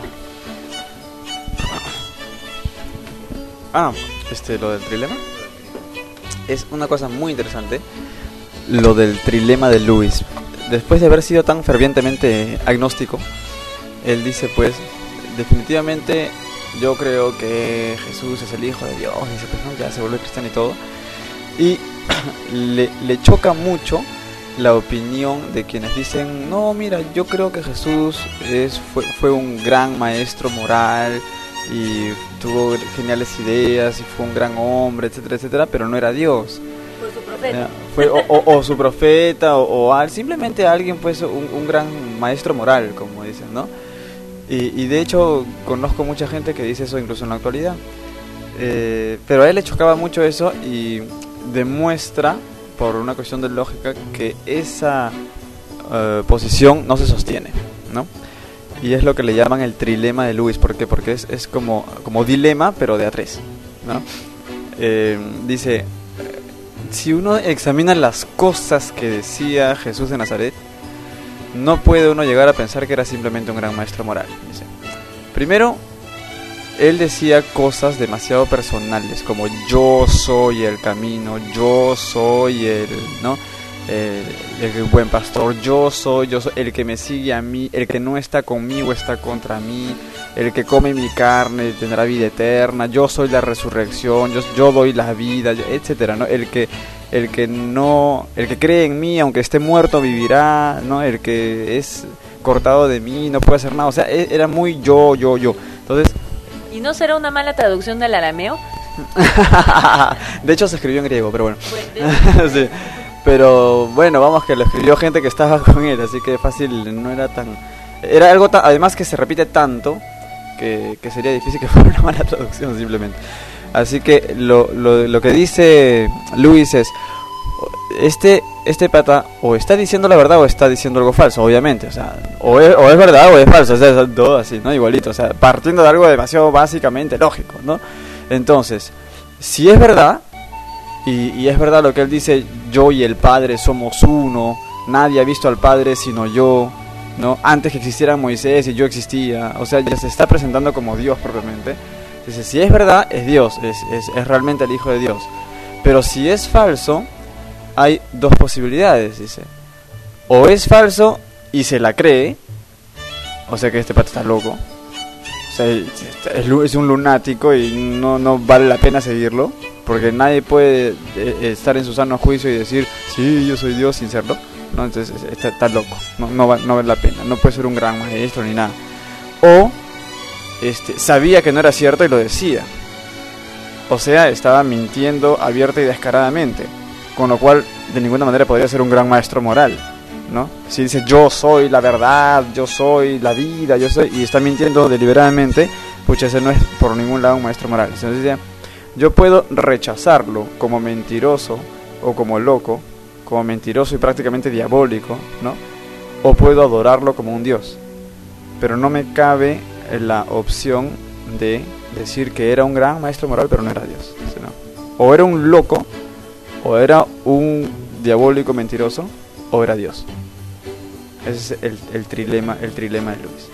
Ah, este, lo del trilema. Es una cosa muy interesante. Lo del trilema de Lewis. Después de haber sido tan fervientemente agnóstico, él dice, pues, definitivamente... yo creo que Jesús es el Hijo de Dios, dice, pues no, ya se vuelve cristiano y todo. Y le, le choca mucho la opinión de quienes dicen, no, mira, yo creo que Jesús es, fue, fue un gran maestro moral y tuvo geniales ideas y fue un gran hombre, etcétera, etcétera, pero no era Dios. Fue su profeta. Fue, o, o, o su profeta, o, o al, simplemente alguien, pues, un, un gran maestro moral, como dicen, ¿no? Y, y de hecho conozco mucha gente que dice eso incluso en la actualidad, eh, pero a él le chocaba mucho eso y demuestra por una cuestión de lógica que esa uh, posición no se sostiene, ¿no? Y es lo que le llaman el trilema de Lewis. ¿Por qué? Porque es, es como, como dilema pero de a tres, ¿no? Eh, dice, si uno examina las cosas que decía Jesús de Nazaret, no puede uno llegar a pensar que era simplemente un gran maestro moral. Dice. Primero, él decía cosas demasiado personales, como yo soy el camino, yo soy el, ¿no? el, el buen pastor, yo soy, yo soy el que me sigue a mí, el que no está conmigo está contra mí, el que come mi carne tendrá vida eterna, yo soy la resurrección, yo, yo doy la vida, etcétera, ¿no? El que el que no, el que cree en mí, aunque esté muerto, vivirá, ¿no? El que es cortado de mí no puede hacer nada. O sea, era muy yo, yo, yo. Entonces, ¿y no será una mala traducción del arameo? De hecho se escribió en griego, pero bueno. Sí. Pero bueno, vamos, que lo escribió gente que estaba con él, así que fácil, no era tan... Era algo ta- además que se repite tanto que, que sería difícil que fuera una mala traducción simplemente. Así que lo, lo, lo que dice Lewis es, este este pata o está diciendo la verdad o está diciendo algo falso, obviamente. O sea, o es, o es verdad o es falso, o sea, todo así, ¿no? Igualito, o sea, partiendo de algo demasiado básicamente lógico, ¿no? Entonces, si es verdad, y, y es verdad lo que él dice, yo y el Padre somos uno, nadie ha visto al Padre sino yo, ¿no? Antes que existiera Moisés y yo existía, o sea, ya se está presentando como Dios propiamente. Dice, si es verdad, es Dios, es, es, es realmente el Hijo de Dios. Pero si es falso, hay dos posibilidades, dice. O es falso y se la cree, o sea que este pato está loco, o sea, es, es un lunático y no, no vale la pena seguirlo, porque nadie puede eh, estar en su sano juicio y decir, sí, yo soy Dios sin serlo, ¿no? Entonces está, está loco, no, no, va, no vale la pena, no puede ser un gran maestro ni nada. O Este, sabía que no era cierto y lo decía. O sea, estaba mintiendo abierta y descaradamente, con lo cual de ninguna manera podría ser un gran maestro moral, ¿no? Si dice yo soy la verdad, yo soy la vida, yo soy, y está mintiendo deliberadamente, pucha, ese no es por ningún lado un maestro moral. Entonces, yo puedo rechazarlo como mentiroso o como loco, como mentiroso y prácticamente diabólico, ¿no? O puedo adorarlo como un dios. Pero no me cabe la opción de decir que era un gran maestro moral, pero no era Dios. Dice, no. O era un loco, o era un diabólico mentiroso, o era Dios. Ese es el, el trilema, el trilema de Luis.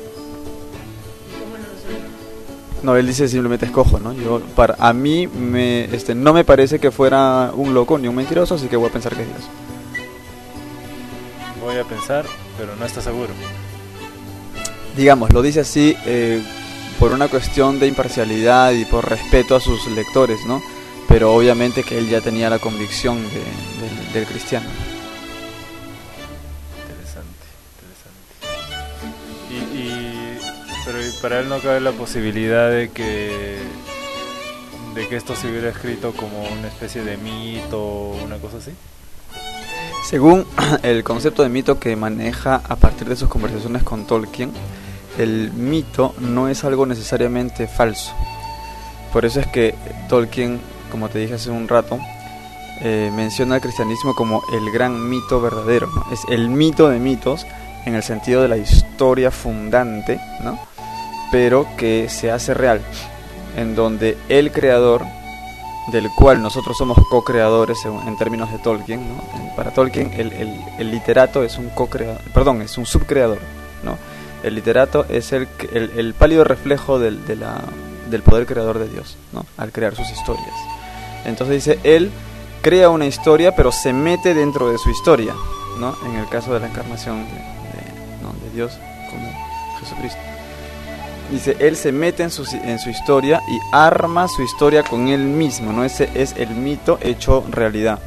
No, él dice simplemente escojo, ¿no? Yo, para, a mí me, este, no me parece que fuera un loco ni un mentiroso, así que voy a pensar que es Dios. Voy a pensar, pero no está seguro. Digamos, lo dice así eh, por una cuestión de imparcialidad y por respeto a sus lectores, ¿no? Pero obviamente que él ya tenía la convicción de, de, del cristiano. Interesante, interesante. Y, y, pero para él no cabe la posibilidad de que de que esto se hubiera escrito como una especie de mito o una cosa así. Según el concepto de mito que maneja a partir de sus conversaciones con Tolkien, el mito no es algo necesariamente falso. Por eso es que Tolkien, como te dije hace un rato, eh, menciona al cristianismo como el gran mito verdadero, ¿no? Es el mito de mitos en el sentido de la historia fundante, ¿no? Pero que se hace real, en donde el creador, del cual nosotros somos co-creadores en, en términos de Tolkien, ¿no? Para Tolkien el, el, el literato es un co-creador, perdón, es un subcreador, ¿no? El literato es el, el, el pálido reflejo del, de la, del poder creador de Dios, ¿no? Al crear sus historias. Entonces dice, él crea una historia, pero se mete dentro de su historia, ¿no? En el caso de la encarnación de, de, ¿no? de Dios como Jesucristo. Dice, él se mete en su, en su historia y arma su historia con él mismo, ¿no? Ese es el mito hecho realidad.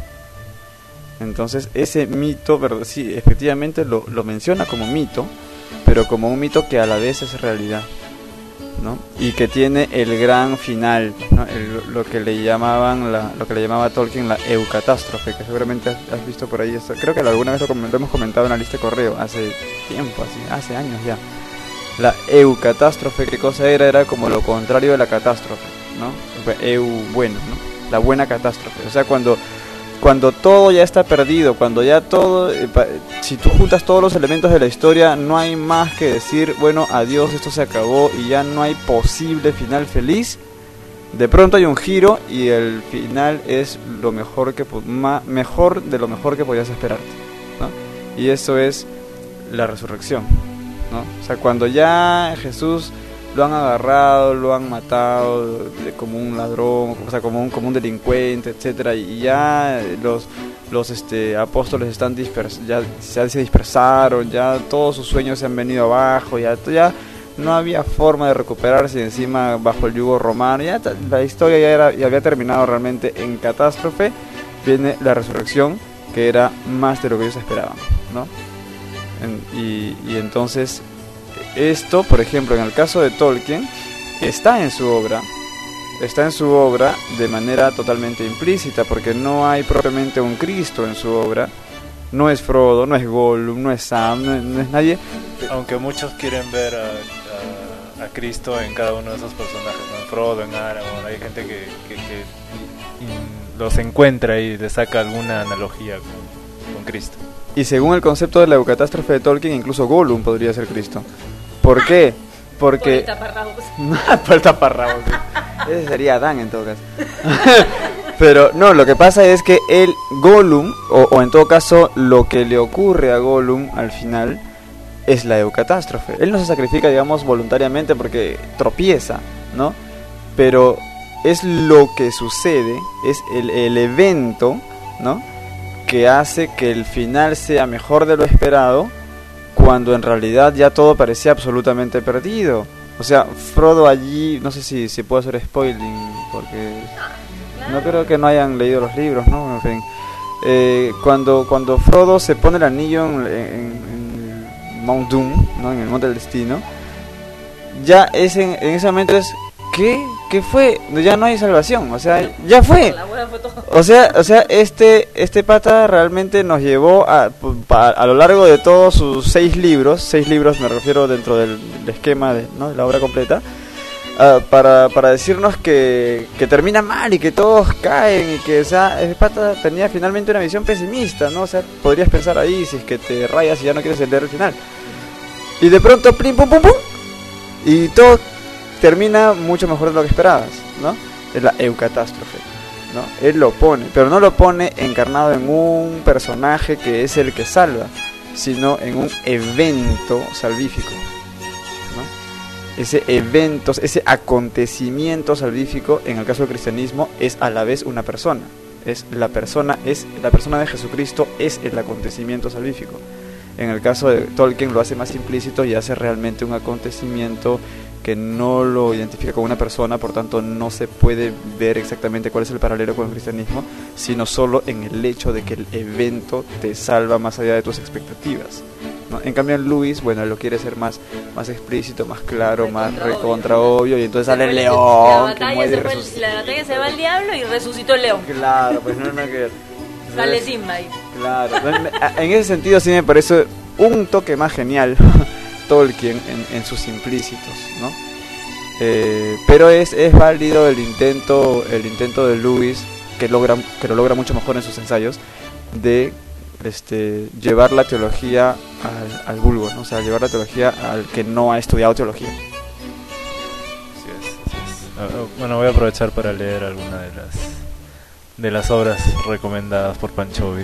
Entonces, ese mito, ¿verdad? Sí, efectivamente lo, lo menciona como mito, pero como un mito que a la vez es realidad, ¿no? Y que tiene el gran final, ¿no? El, lo que le llamaban la, lo que le llamaba Tolkien la eucatástrofe, que seguramente has, has visto por ahí. Esto, creo que alguna vez lo, lo hemos comentado en la lista de correo hace tiempo, así, hace años ya. La eucatástrofe, ¿qué cosa era? Era como lo contrario de la catástrofe, ¿no? Eu, bueno, ¿no? La buena catástrofe. O sea, cuando, cuando todo ya está perdido, cuando ya todo... Eh, si tú juntas todos los elementos de la historia, no hay más que decir, bueno, adiós, esto se acabó y ya no hay posible final feliz. De pronto hay un giro y el final es lo mejor que ma, mejor de lo mejor que podías esperarte, ¿no? Y eso es la resurrección, ¿no? O sea, cuando ya Jesús lo han agarrado, lo han matado de, como un ladrón, o sea, como un, como un delincuente, etcétera, y ya los los este apóstoles están dispers, ya, ya se dispersaron, ya todos sus sueños se han venido abajo, ya ya no había forma de recuperarse, y encima bajo el yugo romano, ya la historia ya era ya había terminado realmente en catástrofe. Viene la resurrección, que era más de lo que ellos esperaban, ¿no? En, y, y entonces esto, por ejemplo, en el caso de Tolkien, está en su obra, está en su obra de manera totalmente implícita, porque no hay propiamente un Cristo en su obra, no es Frodo, no es Gollum, no es Sam, no es, no es nadie. Aunque muchos quieren ver a, a, a Cristo en cada uno de esos personajes, ¿no? En Frodo, en Aragorn, hay gente que, que, que los encuentra y le saca alguna analogía con, con Cristo. Y según el concepto de la eucatástrofe de Tolkien, incluso Gollum podría ser Cristo. ¿Por qué? Porque... Por el taparrabos. Por el taparrabos. Ese sería Adán en todo caso. Pero no, lo que pasa es que el Gollum, o, o en todo caso lo que le ocurre a Gollum al final, es la eucatástrofe. Él no se sacrifica, digamos, voluntariamente porque tropieza, ¿no? Pero es lo que sucede, es el, el evento, ¿no?, que hace que el final sea mejor de lo esperado, cuando en realidad ya todo parecía absolutamente perdido. O sea, Frodo allí, no sé si, si puedo hacer spoiling, porque no creo que no hayan leído los libros, ¿no? En fin, eh, cuando, cuando Frodo se pone el anillo en, en, en Mount Doom, ¿no?, en el Monte del Destino, ya es en, en ese momento es... ¿Qué? ¿Qué fue? Ya no hay salvación, o sea, ya fue. O sea, o sea, este este pata realmente nos llevó a, a, a lo largo de todos sus seis libros, seis libros me refiero dentro del, del esquema de, ¿no?, de la obra completa, uh, para, para decirnos que, que termina mal y que todos caen y que, o sea, este pata tenía finalmente una visión pesimista, ¿no? O sea, podrías pensar ahí si es que te rayas y ya no quieres leer el final. Y de pronto, plim, pum, pum, pum, y todo termina mucho mejor de lo que esperabas, ¿no? Es la eucatástrofe, ¿no? Él lo pone, pero no lo pone encarnado en un personaje que es el que salva, sino en un evento salvífico, ¿no? Ese evento, ese acontecimiento salvífico, en el caso del cristianismo, es a la vez una persona. Es la persona, es la persona de Jesucristo, es el acontecimiento salvífico. En el caso de Tolkien lo hace más implícito y hace realmente un acontecimiento que no lo identifica con una persona, por tanto no se puede ver exactamente cuál es el paralelo con el cristianismo, sino solo en el hecho de que el evento te salva más allá de tus expectativas, ¿no? En cambio en Lewis, bueno, lo quiere ser más, más explícito, más claro, más recontra obvio, y entonces sale el león, la batalla, que muere se fue el, la batalla se va el diablo y resucitó el león. Claro, pues no hay nada que ver. Sale Simba ahí. Claro, en ese sentido sí me parece un toque más genial Tolkien en, en sus implícitos, ¿no? Eh, pero es, es válido el intento el intento de Lewis, que logra que lo logra mucho mejor en sus ensayos, de este llevar la teología al, al vulgo, ¿no? O sea, llevar la teología al que no ha estudiado teología. Así es, así es. Bueno, voy a aprovechar para leer alguna de las de las obras recomendadas por Panchovia.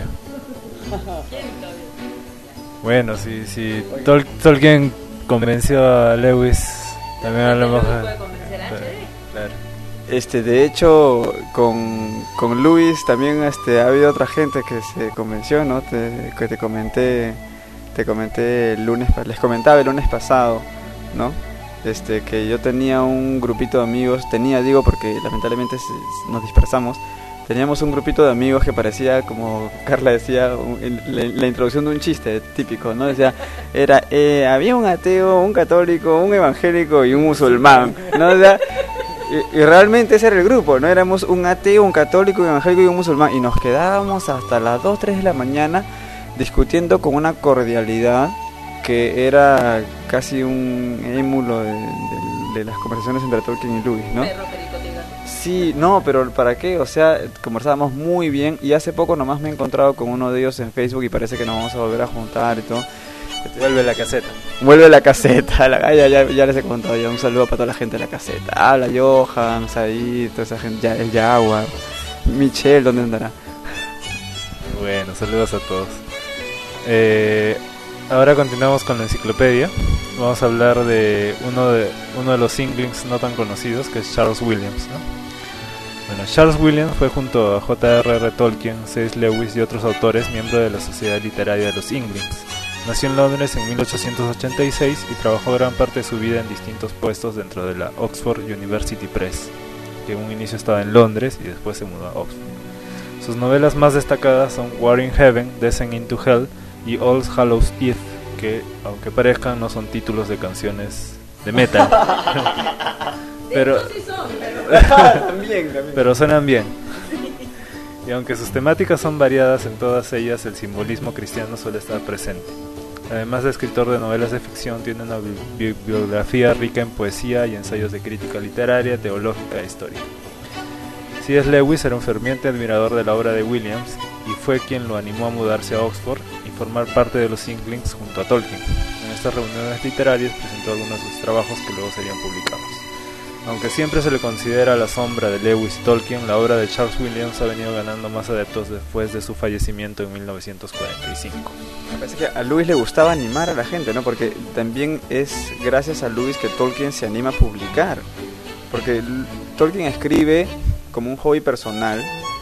Bueno, si, si Tol- Tolkien convenció a Lewis, también a lo mejor. Claro. Este, de hecho, con, con Lewis también este, ha habido otra gente que se convenció, ¿no? Te, que te comenté, te comenté el lunes, les comentaba el lunes pasado, ¿no? Este, que yo tenía un grupito de amigos, tenía, digo, porque lamentablemente se, nos dispersamos. Teníamos un grupito de amigos que parecía, como Carla decía, un, la, la introducción de un chiste típico, ¿no? Decía, era, eh, había un ateo, un católico, un evangélico y un musulmán, ¿no? O sea, y, y realmente ese era el grupo, ¿no? Éramos un ateo, un católico, un evangélico y un musulmán, y nos quedábamos hasta las dos, tres de la mañana discutiendo con una cordialidad que era casi un émulo de, de, de las conversaciones entre Tolkien y Lewis, ¿no? Sí, no, pero ¿para qué? O sea, conversábamos muy bien, y hace poco nomás me he encontrado con uno de ellos en Facebook y parece que nos vamos a volver a juntar y todo. Vuelve la caseta. Vuelve la caseta. La, ya, ya, ya les he contado ya. Un saludo para toda la gente de la caseta. Habla Johan, Said, toda esa gente, ya, el Jaguar, Michelle, ¿dónde andará? Bueno, saludos a todos. Eh, ahora continuamos con la enciclopedia. Vamos a hablar de uno de uno de los Inklings no tan conocidos, que es Charles Williams, ¿no? Bueno, Charles Williams fue junto a J R R Tolkien, C S Lewis y otros autores miembro de la Sociedad Literaria de los Inklings. Nació en Londres en mil ochocientos ochenta y seis y trabajó gran parte de su vida en distintos puestos dentro de la Oxford University Press, que en un inicio estaba en Londres y después se mudó a Oxford. Sus novelas más destacadas son War in Heaven, Descent into Hell y All Hallows Eve, que aunque parezcan no son títulos de canciones de metal. pero también, también. Pero suenan bien. Y aunque sus temáticas son variadas, en todas ellas el simbolismo cristiano suele estar presente. Además de escritor de novelas de ficción, tiene una bi- biografía rica en poesía y ensayos de crítica literaria, teológica e histórica. C S Lewis era un ferviente admirador de la obra de Williams y fue quien lo animó a mudarse a Oxford y formar parte de los Inklings junto a Tolkien. En estas reuniones literarias presentó algunos de sus trabajos que luego serían publicados. Aunque siempre se le considera la sombra de Lewis y Tolkien, la obra de Charles Williams ha venido ganando más adeptos después de su fallecimiento en mil novecientos cuarenta y cinco. Me parece que a Lewis le gustaba animar a la gente, ¿no? Porque también es gracias a Lewis que Tolkien se anima a publicar. Porque Tolkien escribe como un hobby personal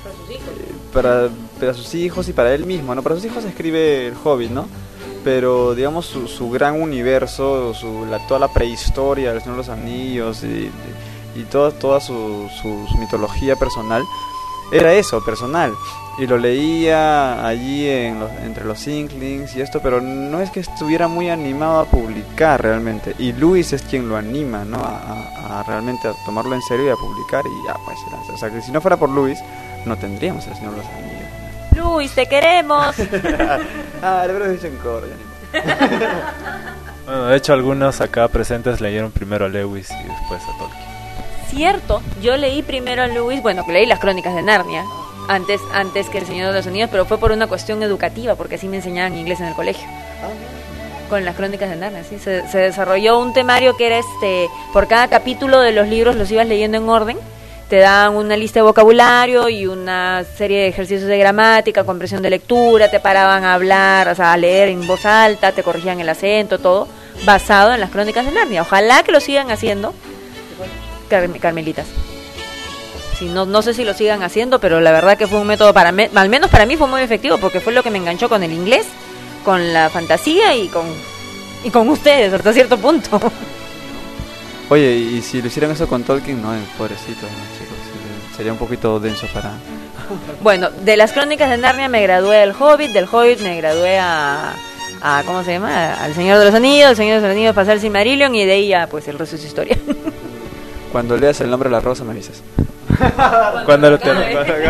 para, para sus hijos y para él mismo, ¿no? Para sus hijos escribe el Hobbit, ¿no? Pero digamos su, su gran universo, su, la, toda la prehistoria del Señor de los Anillos y, y toda, toda su, su, su mitología personal era eso, personal, y lo leía allí en los, entre los Inklings y esto, pero no es que estuviera muy animado a publicar realmente, y Lewis es quien lo anima, ¿no? a, a, a realmente a tomarlo en serio y a publicar, y ya pues, o sea que si no fuera por Lewis no tendríamos el Señor de los Anillos. Luis, te queremos. Ah, le habrás dicho en coro, ya ni Bueno, de hecho algunos acá presentes leyeron primero a Lewis y después a Tolkien. Cierto, yo leí primero a Lewis, bueno, que leí las Crónicas de Narnia, antes, antes que El Señor de los Anillos, pero fue por una cuestión educativa, porque así me enseñaban inglés en el colegio. Con las crónicas de Narnia, sí. Se, se desarrolló un temario que era este, por cada capítulo de los libros los ibas leyendo en orden. Te daban una lista de vocabulario y una serie de ejercicios de gramática, comprensión de lectura, te paraban a hablar, o sea, a leer en voz alta, te corregían el acento, todo basado en las crónicas de Narnia. Ojalá que lo sigan haciendo, Car- Carmelitas. Sí, no, no sé si lo sigan haciendo, pero la verdad que fue un método, para me, al menos para mí fue muy efectivo, porque fue lo que me enganchó con el inglés, con la fantasía y con y con ustedes hasta cierto punto. Oye, y si lo hicieran eso con Tolkien, no, pobrecito, ¿no, chicos? Sería un poquito denso para... Bueno, de las crónicas de Narnia me gradué al Hobbit, del Hobbit me gradué a, a ¿cómo se llama? Al Señor de los Anillos, el Señor de los Anillos pasar el Silmarillion y de ahí ya, pues el resto es historia. Cuando leas El nombre de la rosa me avisas. Cuando lo tengas.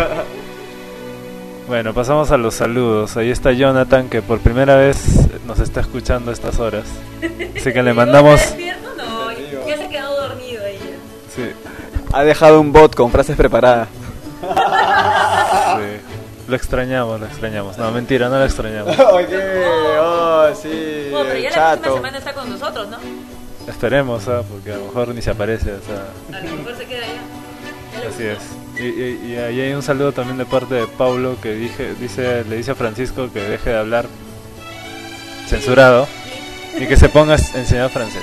Bueno, pasamos a los saludos. Ahí está Jonathan, que por primera vez nos está escuchando a estas horas. Así que le mandamos... No, ya se ha quedado dormido ahí. Sí. Ha dejado un bot con frases preparadas. Sí. Lo extrañamos, lo extrañamos. No, mentira, no lo extrañamos. Oye, oh, sí. No, pero ya la chato. próxima semana está con nosotros, ¿no? Esperemos, ¿ah? Porque a lo mejor ni se aparece. O sea... A lo mejor se queda allá. Así es. Y, y, y ahí hay un saludo también de parte de Paulo que dije, dice, le dice a Francisco que deje de hablar censurado y que se ponga a enseñar francés.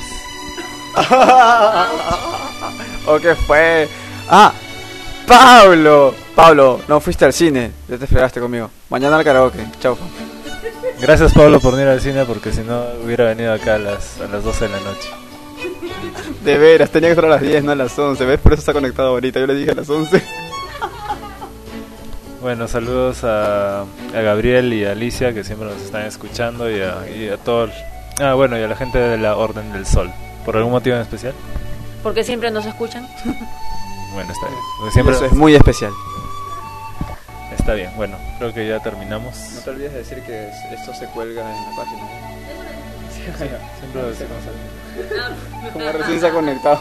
¿O qué fue? Ah, Pablo. Pablo, no fuiste al cine, ya te fregaste conmigo. Mañana al karaoke, chao. Gracias, Pablo, por venir al cine, porque si no hubiera venido acá a las, a las doce de la noche. De veras, tenía que estar a las diez, no a las once, ¿ves? Por eso está conectado ahorita, yo le dije a las once. Bueno, saludos a, a Gabriel y a Alicia, que siempre nos están escuchando, y a, y a todos. Ah, bueno, y a la gente de la Orden del Sol. ¿Por algún motivo en especial? Porque siempre nos escuchan. Bueno, está bien. Porque siempre eso es muy especial. Está bien, bueno, creo que ya terminamos. No te olvides de decir que esto se cuelga en la página. Sí, sí, siempre lo decimos así. Como recién se ha conectado.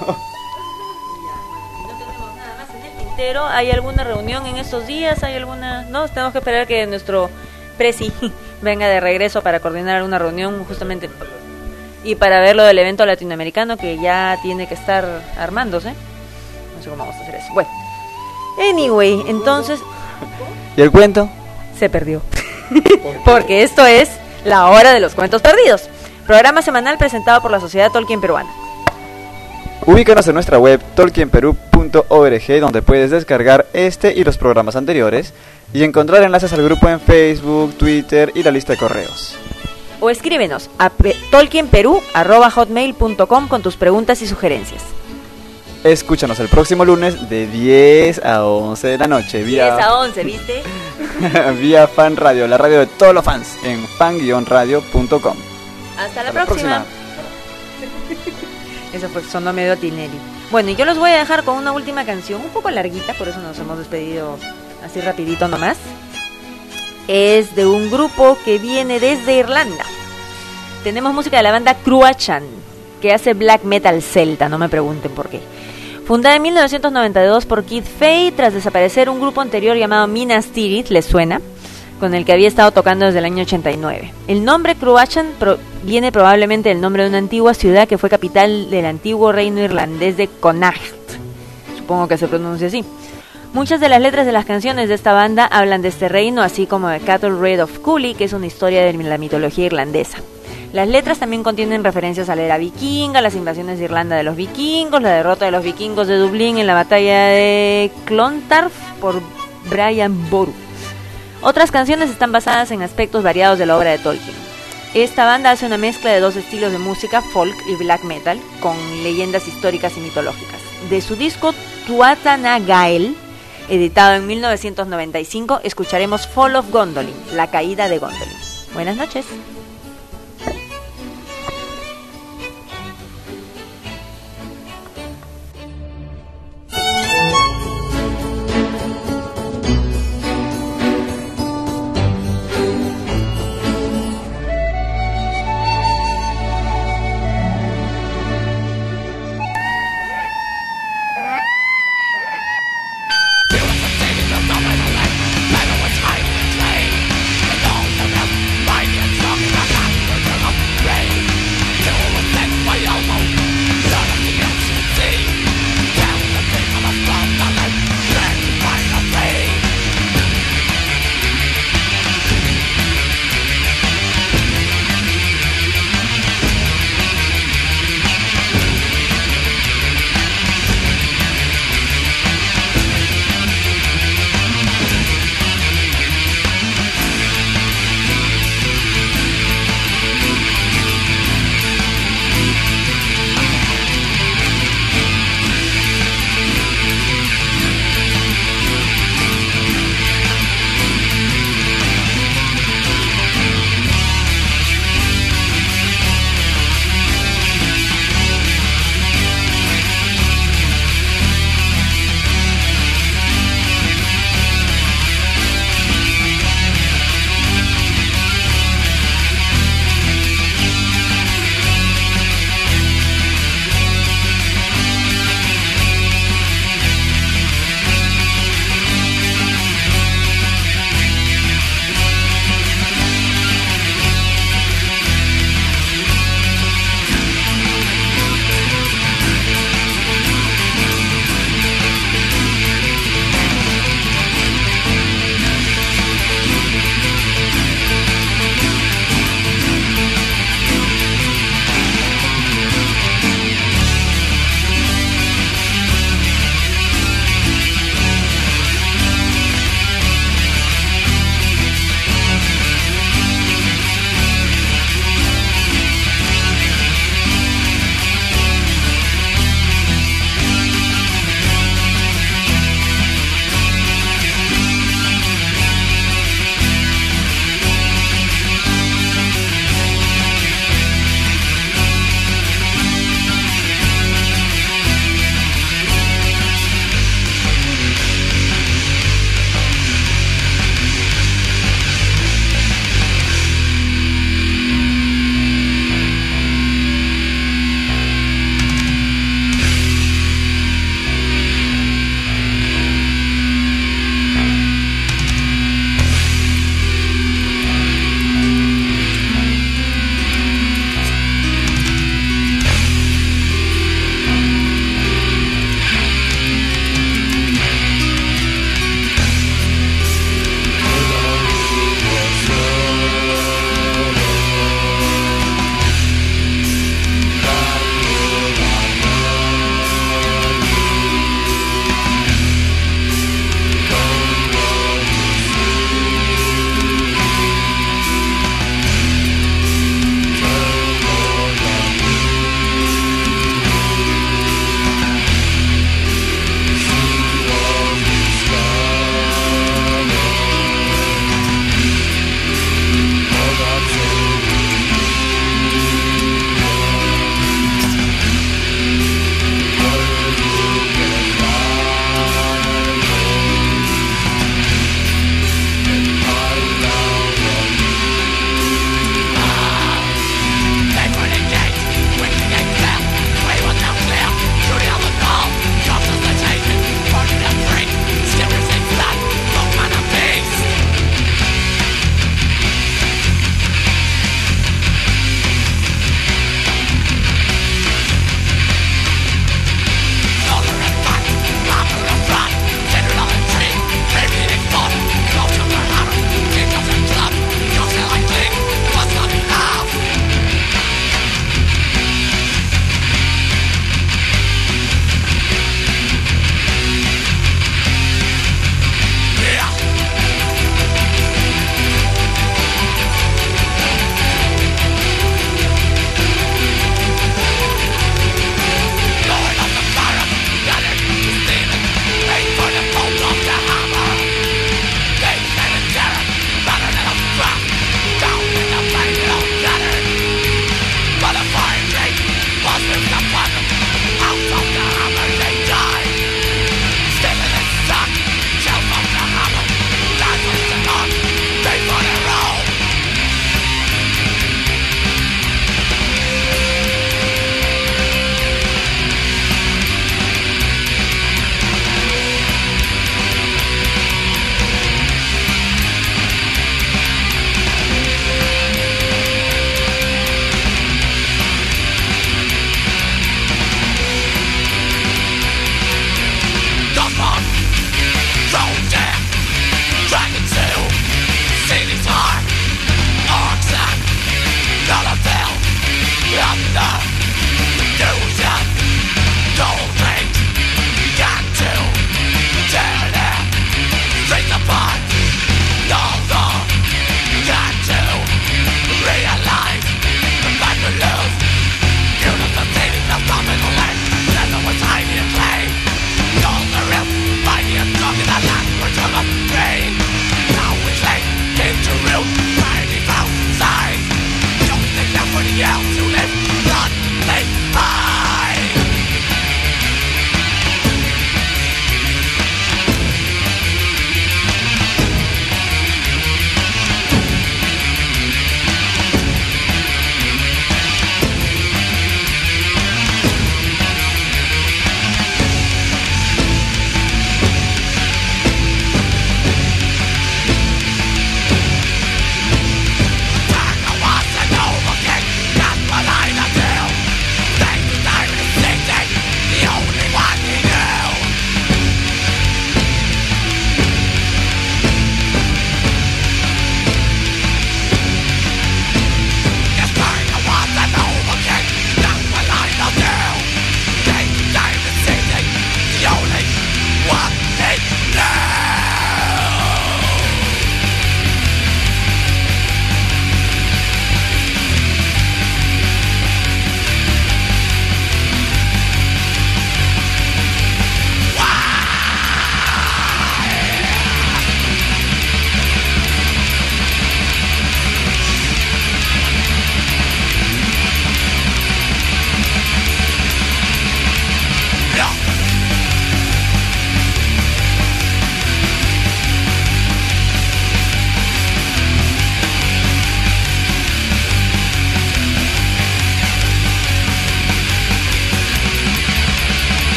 No tenemos nada más en el tintero. ¿Hay alguna reunión en estos días? ¿Hay alguna? No, tenemos que esperar que nuestro presi venga de regreso para coordinar alguna reunión justamente y para ver lo del evento latinoamericano que ya tiene que estar armándose. No sé cómo vamos a hacer eso. Bueno, anyway, entonces... ¿Y el cuento? Se perdió. Porque esto es La Hora de los Cuentos Perdidos, programa semanal presentado por la Sociedad Tolkien Peruana. Ubícanos en nuestra web tolkien perú punto org, donde puedes descargar este y los programas anteriores y encontrar enlaces al grupo en Facebook, Twitter y la lista de correos. O escríbenos a tolkienperú arroba hotmail punto com con tus preguntas y sugerencias. Escúchanos el próximo lunes de diez a once de la noche vía diez a once, ¿viste? vía Fan Radio, la radio de todos los fans, en fan guion radio punto com. Hasta la, Hasta próxima. la próxima. Eso fue, sonó medio Tinelli. Bueno, y yo los voy a dejar con una última canción, un poco larguita, por eso nos hemos despedido así rapidito nomás. Es de un grupo que viene desde Irlanda. Tenemos música de la banda Cruachan, que hace black metal celta, no me pregunten por qué. Fundada en mil novecientos noventa y dos por Keith Fay, tras desaparecer un grupo anterior llamado Minas Tirith, ¿les suena? Con el que había estado tocando desde el año ochenta y nueve. El nombre Cruachan pro- viene probablemente del nombre de una antigua ciudad que fue capital del antiguo reino irlandés de Connacht. Supongo que se pronuncia así. Muchas de las letras de las canciones de esta banda hablan de este reino, así como de Cattle Red of Cooley, que es una historia de la mitología irlandesa. Las letras también contienen referencias a la era vikinga, las invasiones de Irlanda de los vikingos, la derrota de los vikingos de Dublín en la batalla de Clontarf por Brian Boru. Otras canciones están basadas en aspectos variados de la obra de Tolkien. Esta banda hace una mezcla de dos estilos de música, folk y black metal, con leyendas históricas y mitológicas. De su disco Tuatha Na Gael, editado en mil novecientos noventa y cinco, escucharemos Fall of Gondolin, la caída de Gondolin. Buenas noches. Talking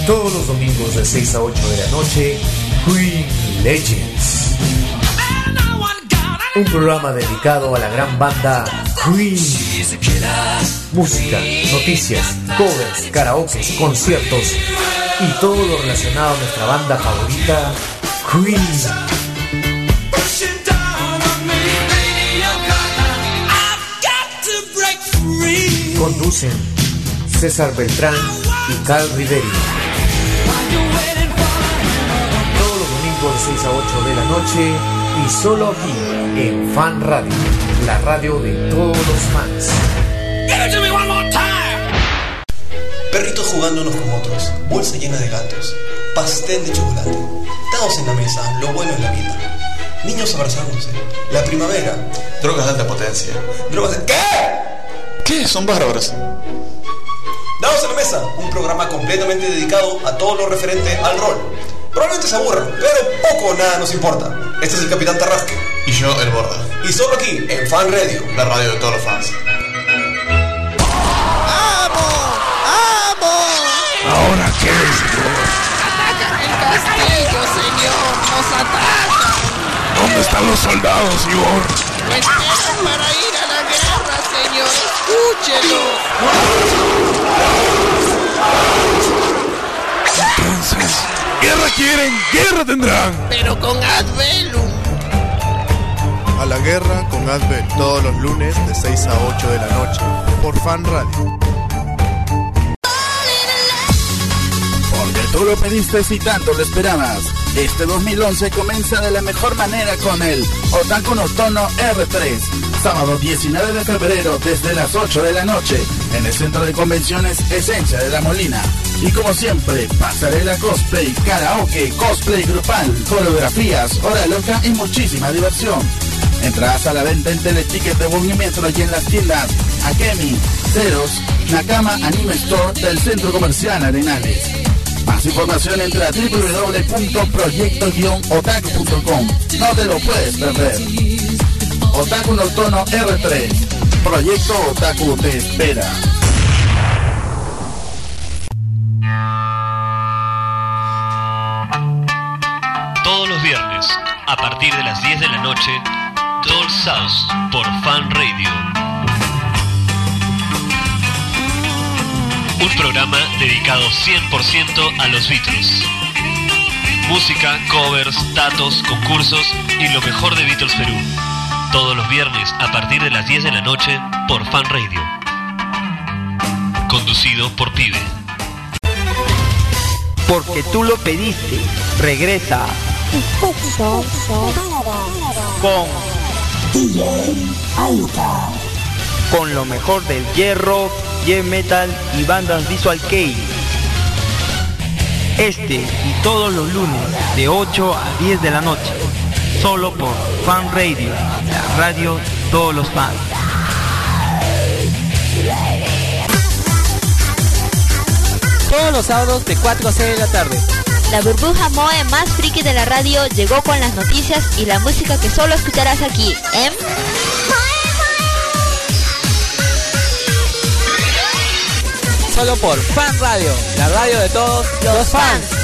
todos los domingos de seis a ocho de la noche, Queen Legends. Un programa dedicado a la gran banda Queen. Música, noticias, covers, karaoke, conciertos y todo lo relacionado a nuestra banda favorita, Queen. Conducen César Beltrán y Carl Riveri. Todos los domingos de seis a ocho de la noche y solo aquí en Fan Radio, la radio de todos los fans. Perritos jugando unos con otros, bolsa llena de gatos, pastel de chocolate, dados en la mesa, lo bueno en la vida. Niños abrazándose, la primavera. Drogas de alta potencia. Drogas de... ¿Qué? ¿Qué? Son bárbaros. Dados en la mesa, un programa completamente dedicado a todo lo referente al rol. Probablemente se aburran, pero poco o nada nos importa. Este es el Capitán Tarrasque. Y yo, el Borda. Y solo aquí, en Fan Radio, la radio de todos los fans. ¿Ahora qué es, Igor? ¡Atacan el castillo, señor! ¡Nos atacan! ¿Dónde están los soldados, Igor? ¡No esperan para ir a la guerra, señor! ¡Escúchelo! Entonces, ¿guerra quieren? ¡Guerra tendrán! ¡Pero con Advelum! A la guerra con Advel, todos los lunes de seis a ocho de la noche, por Fan Radio. Tú lo pediste y tanto lo esperabas. Este dos mil once comienza de la mejor manera con el Otaku no Tono R tres. Sábado diecinueve de febrero desde las ocho de la noche en el Centro de Convenciones Esencia de La Molina. Y como siempre, pasarela cosplay, karaoke, cosplay grupal, coreografías, hora loca y muchísima diversión. Entradas a la venta en Teleticket de Movimiento y en las tiendas Akemi, Ceros, Nakama Anime Store del Centro Comercial Arenales. Más información entra a doble u doble u doble u punto proyecto guion otaku punto com. No te lo puedes perder. Otaku no Tono R tres. Proyecto Otaku te espera. Todos los viernes, a partir de las diez de la noche, Doll House por Fan Radio. Un programa dedicado cien por ciento a los Beatles. Música, covers, datos, concursos y lo mejor de Beatles Perú. Todos los viernes a partir de las diez de la noche por Fan Radio. Conducido por Pibe. Porque tú lo pediste, regresa con D J Alta. Con lo mejor del hierro, heavy metal y bandas Visual Kei. Este y todos los lunes de ocho a diez de la noche, solo por Fan Radio, la radio de todos los fans. Todos los sábados de cuatro a seis de la tarde. La burbuja moe más friki de la radio llegó con las noticias y la música que solo escucharás aquí en... Solo por Fan Radio, la radio de todos los fans.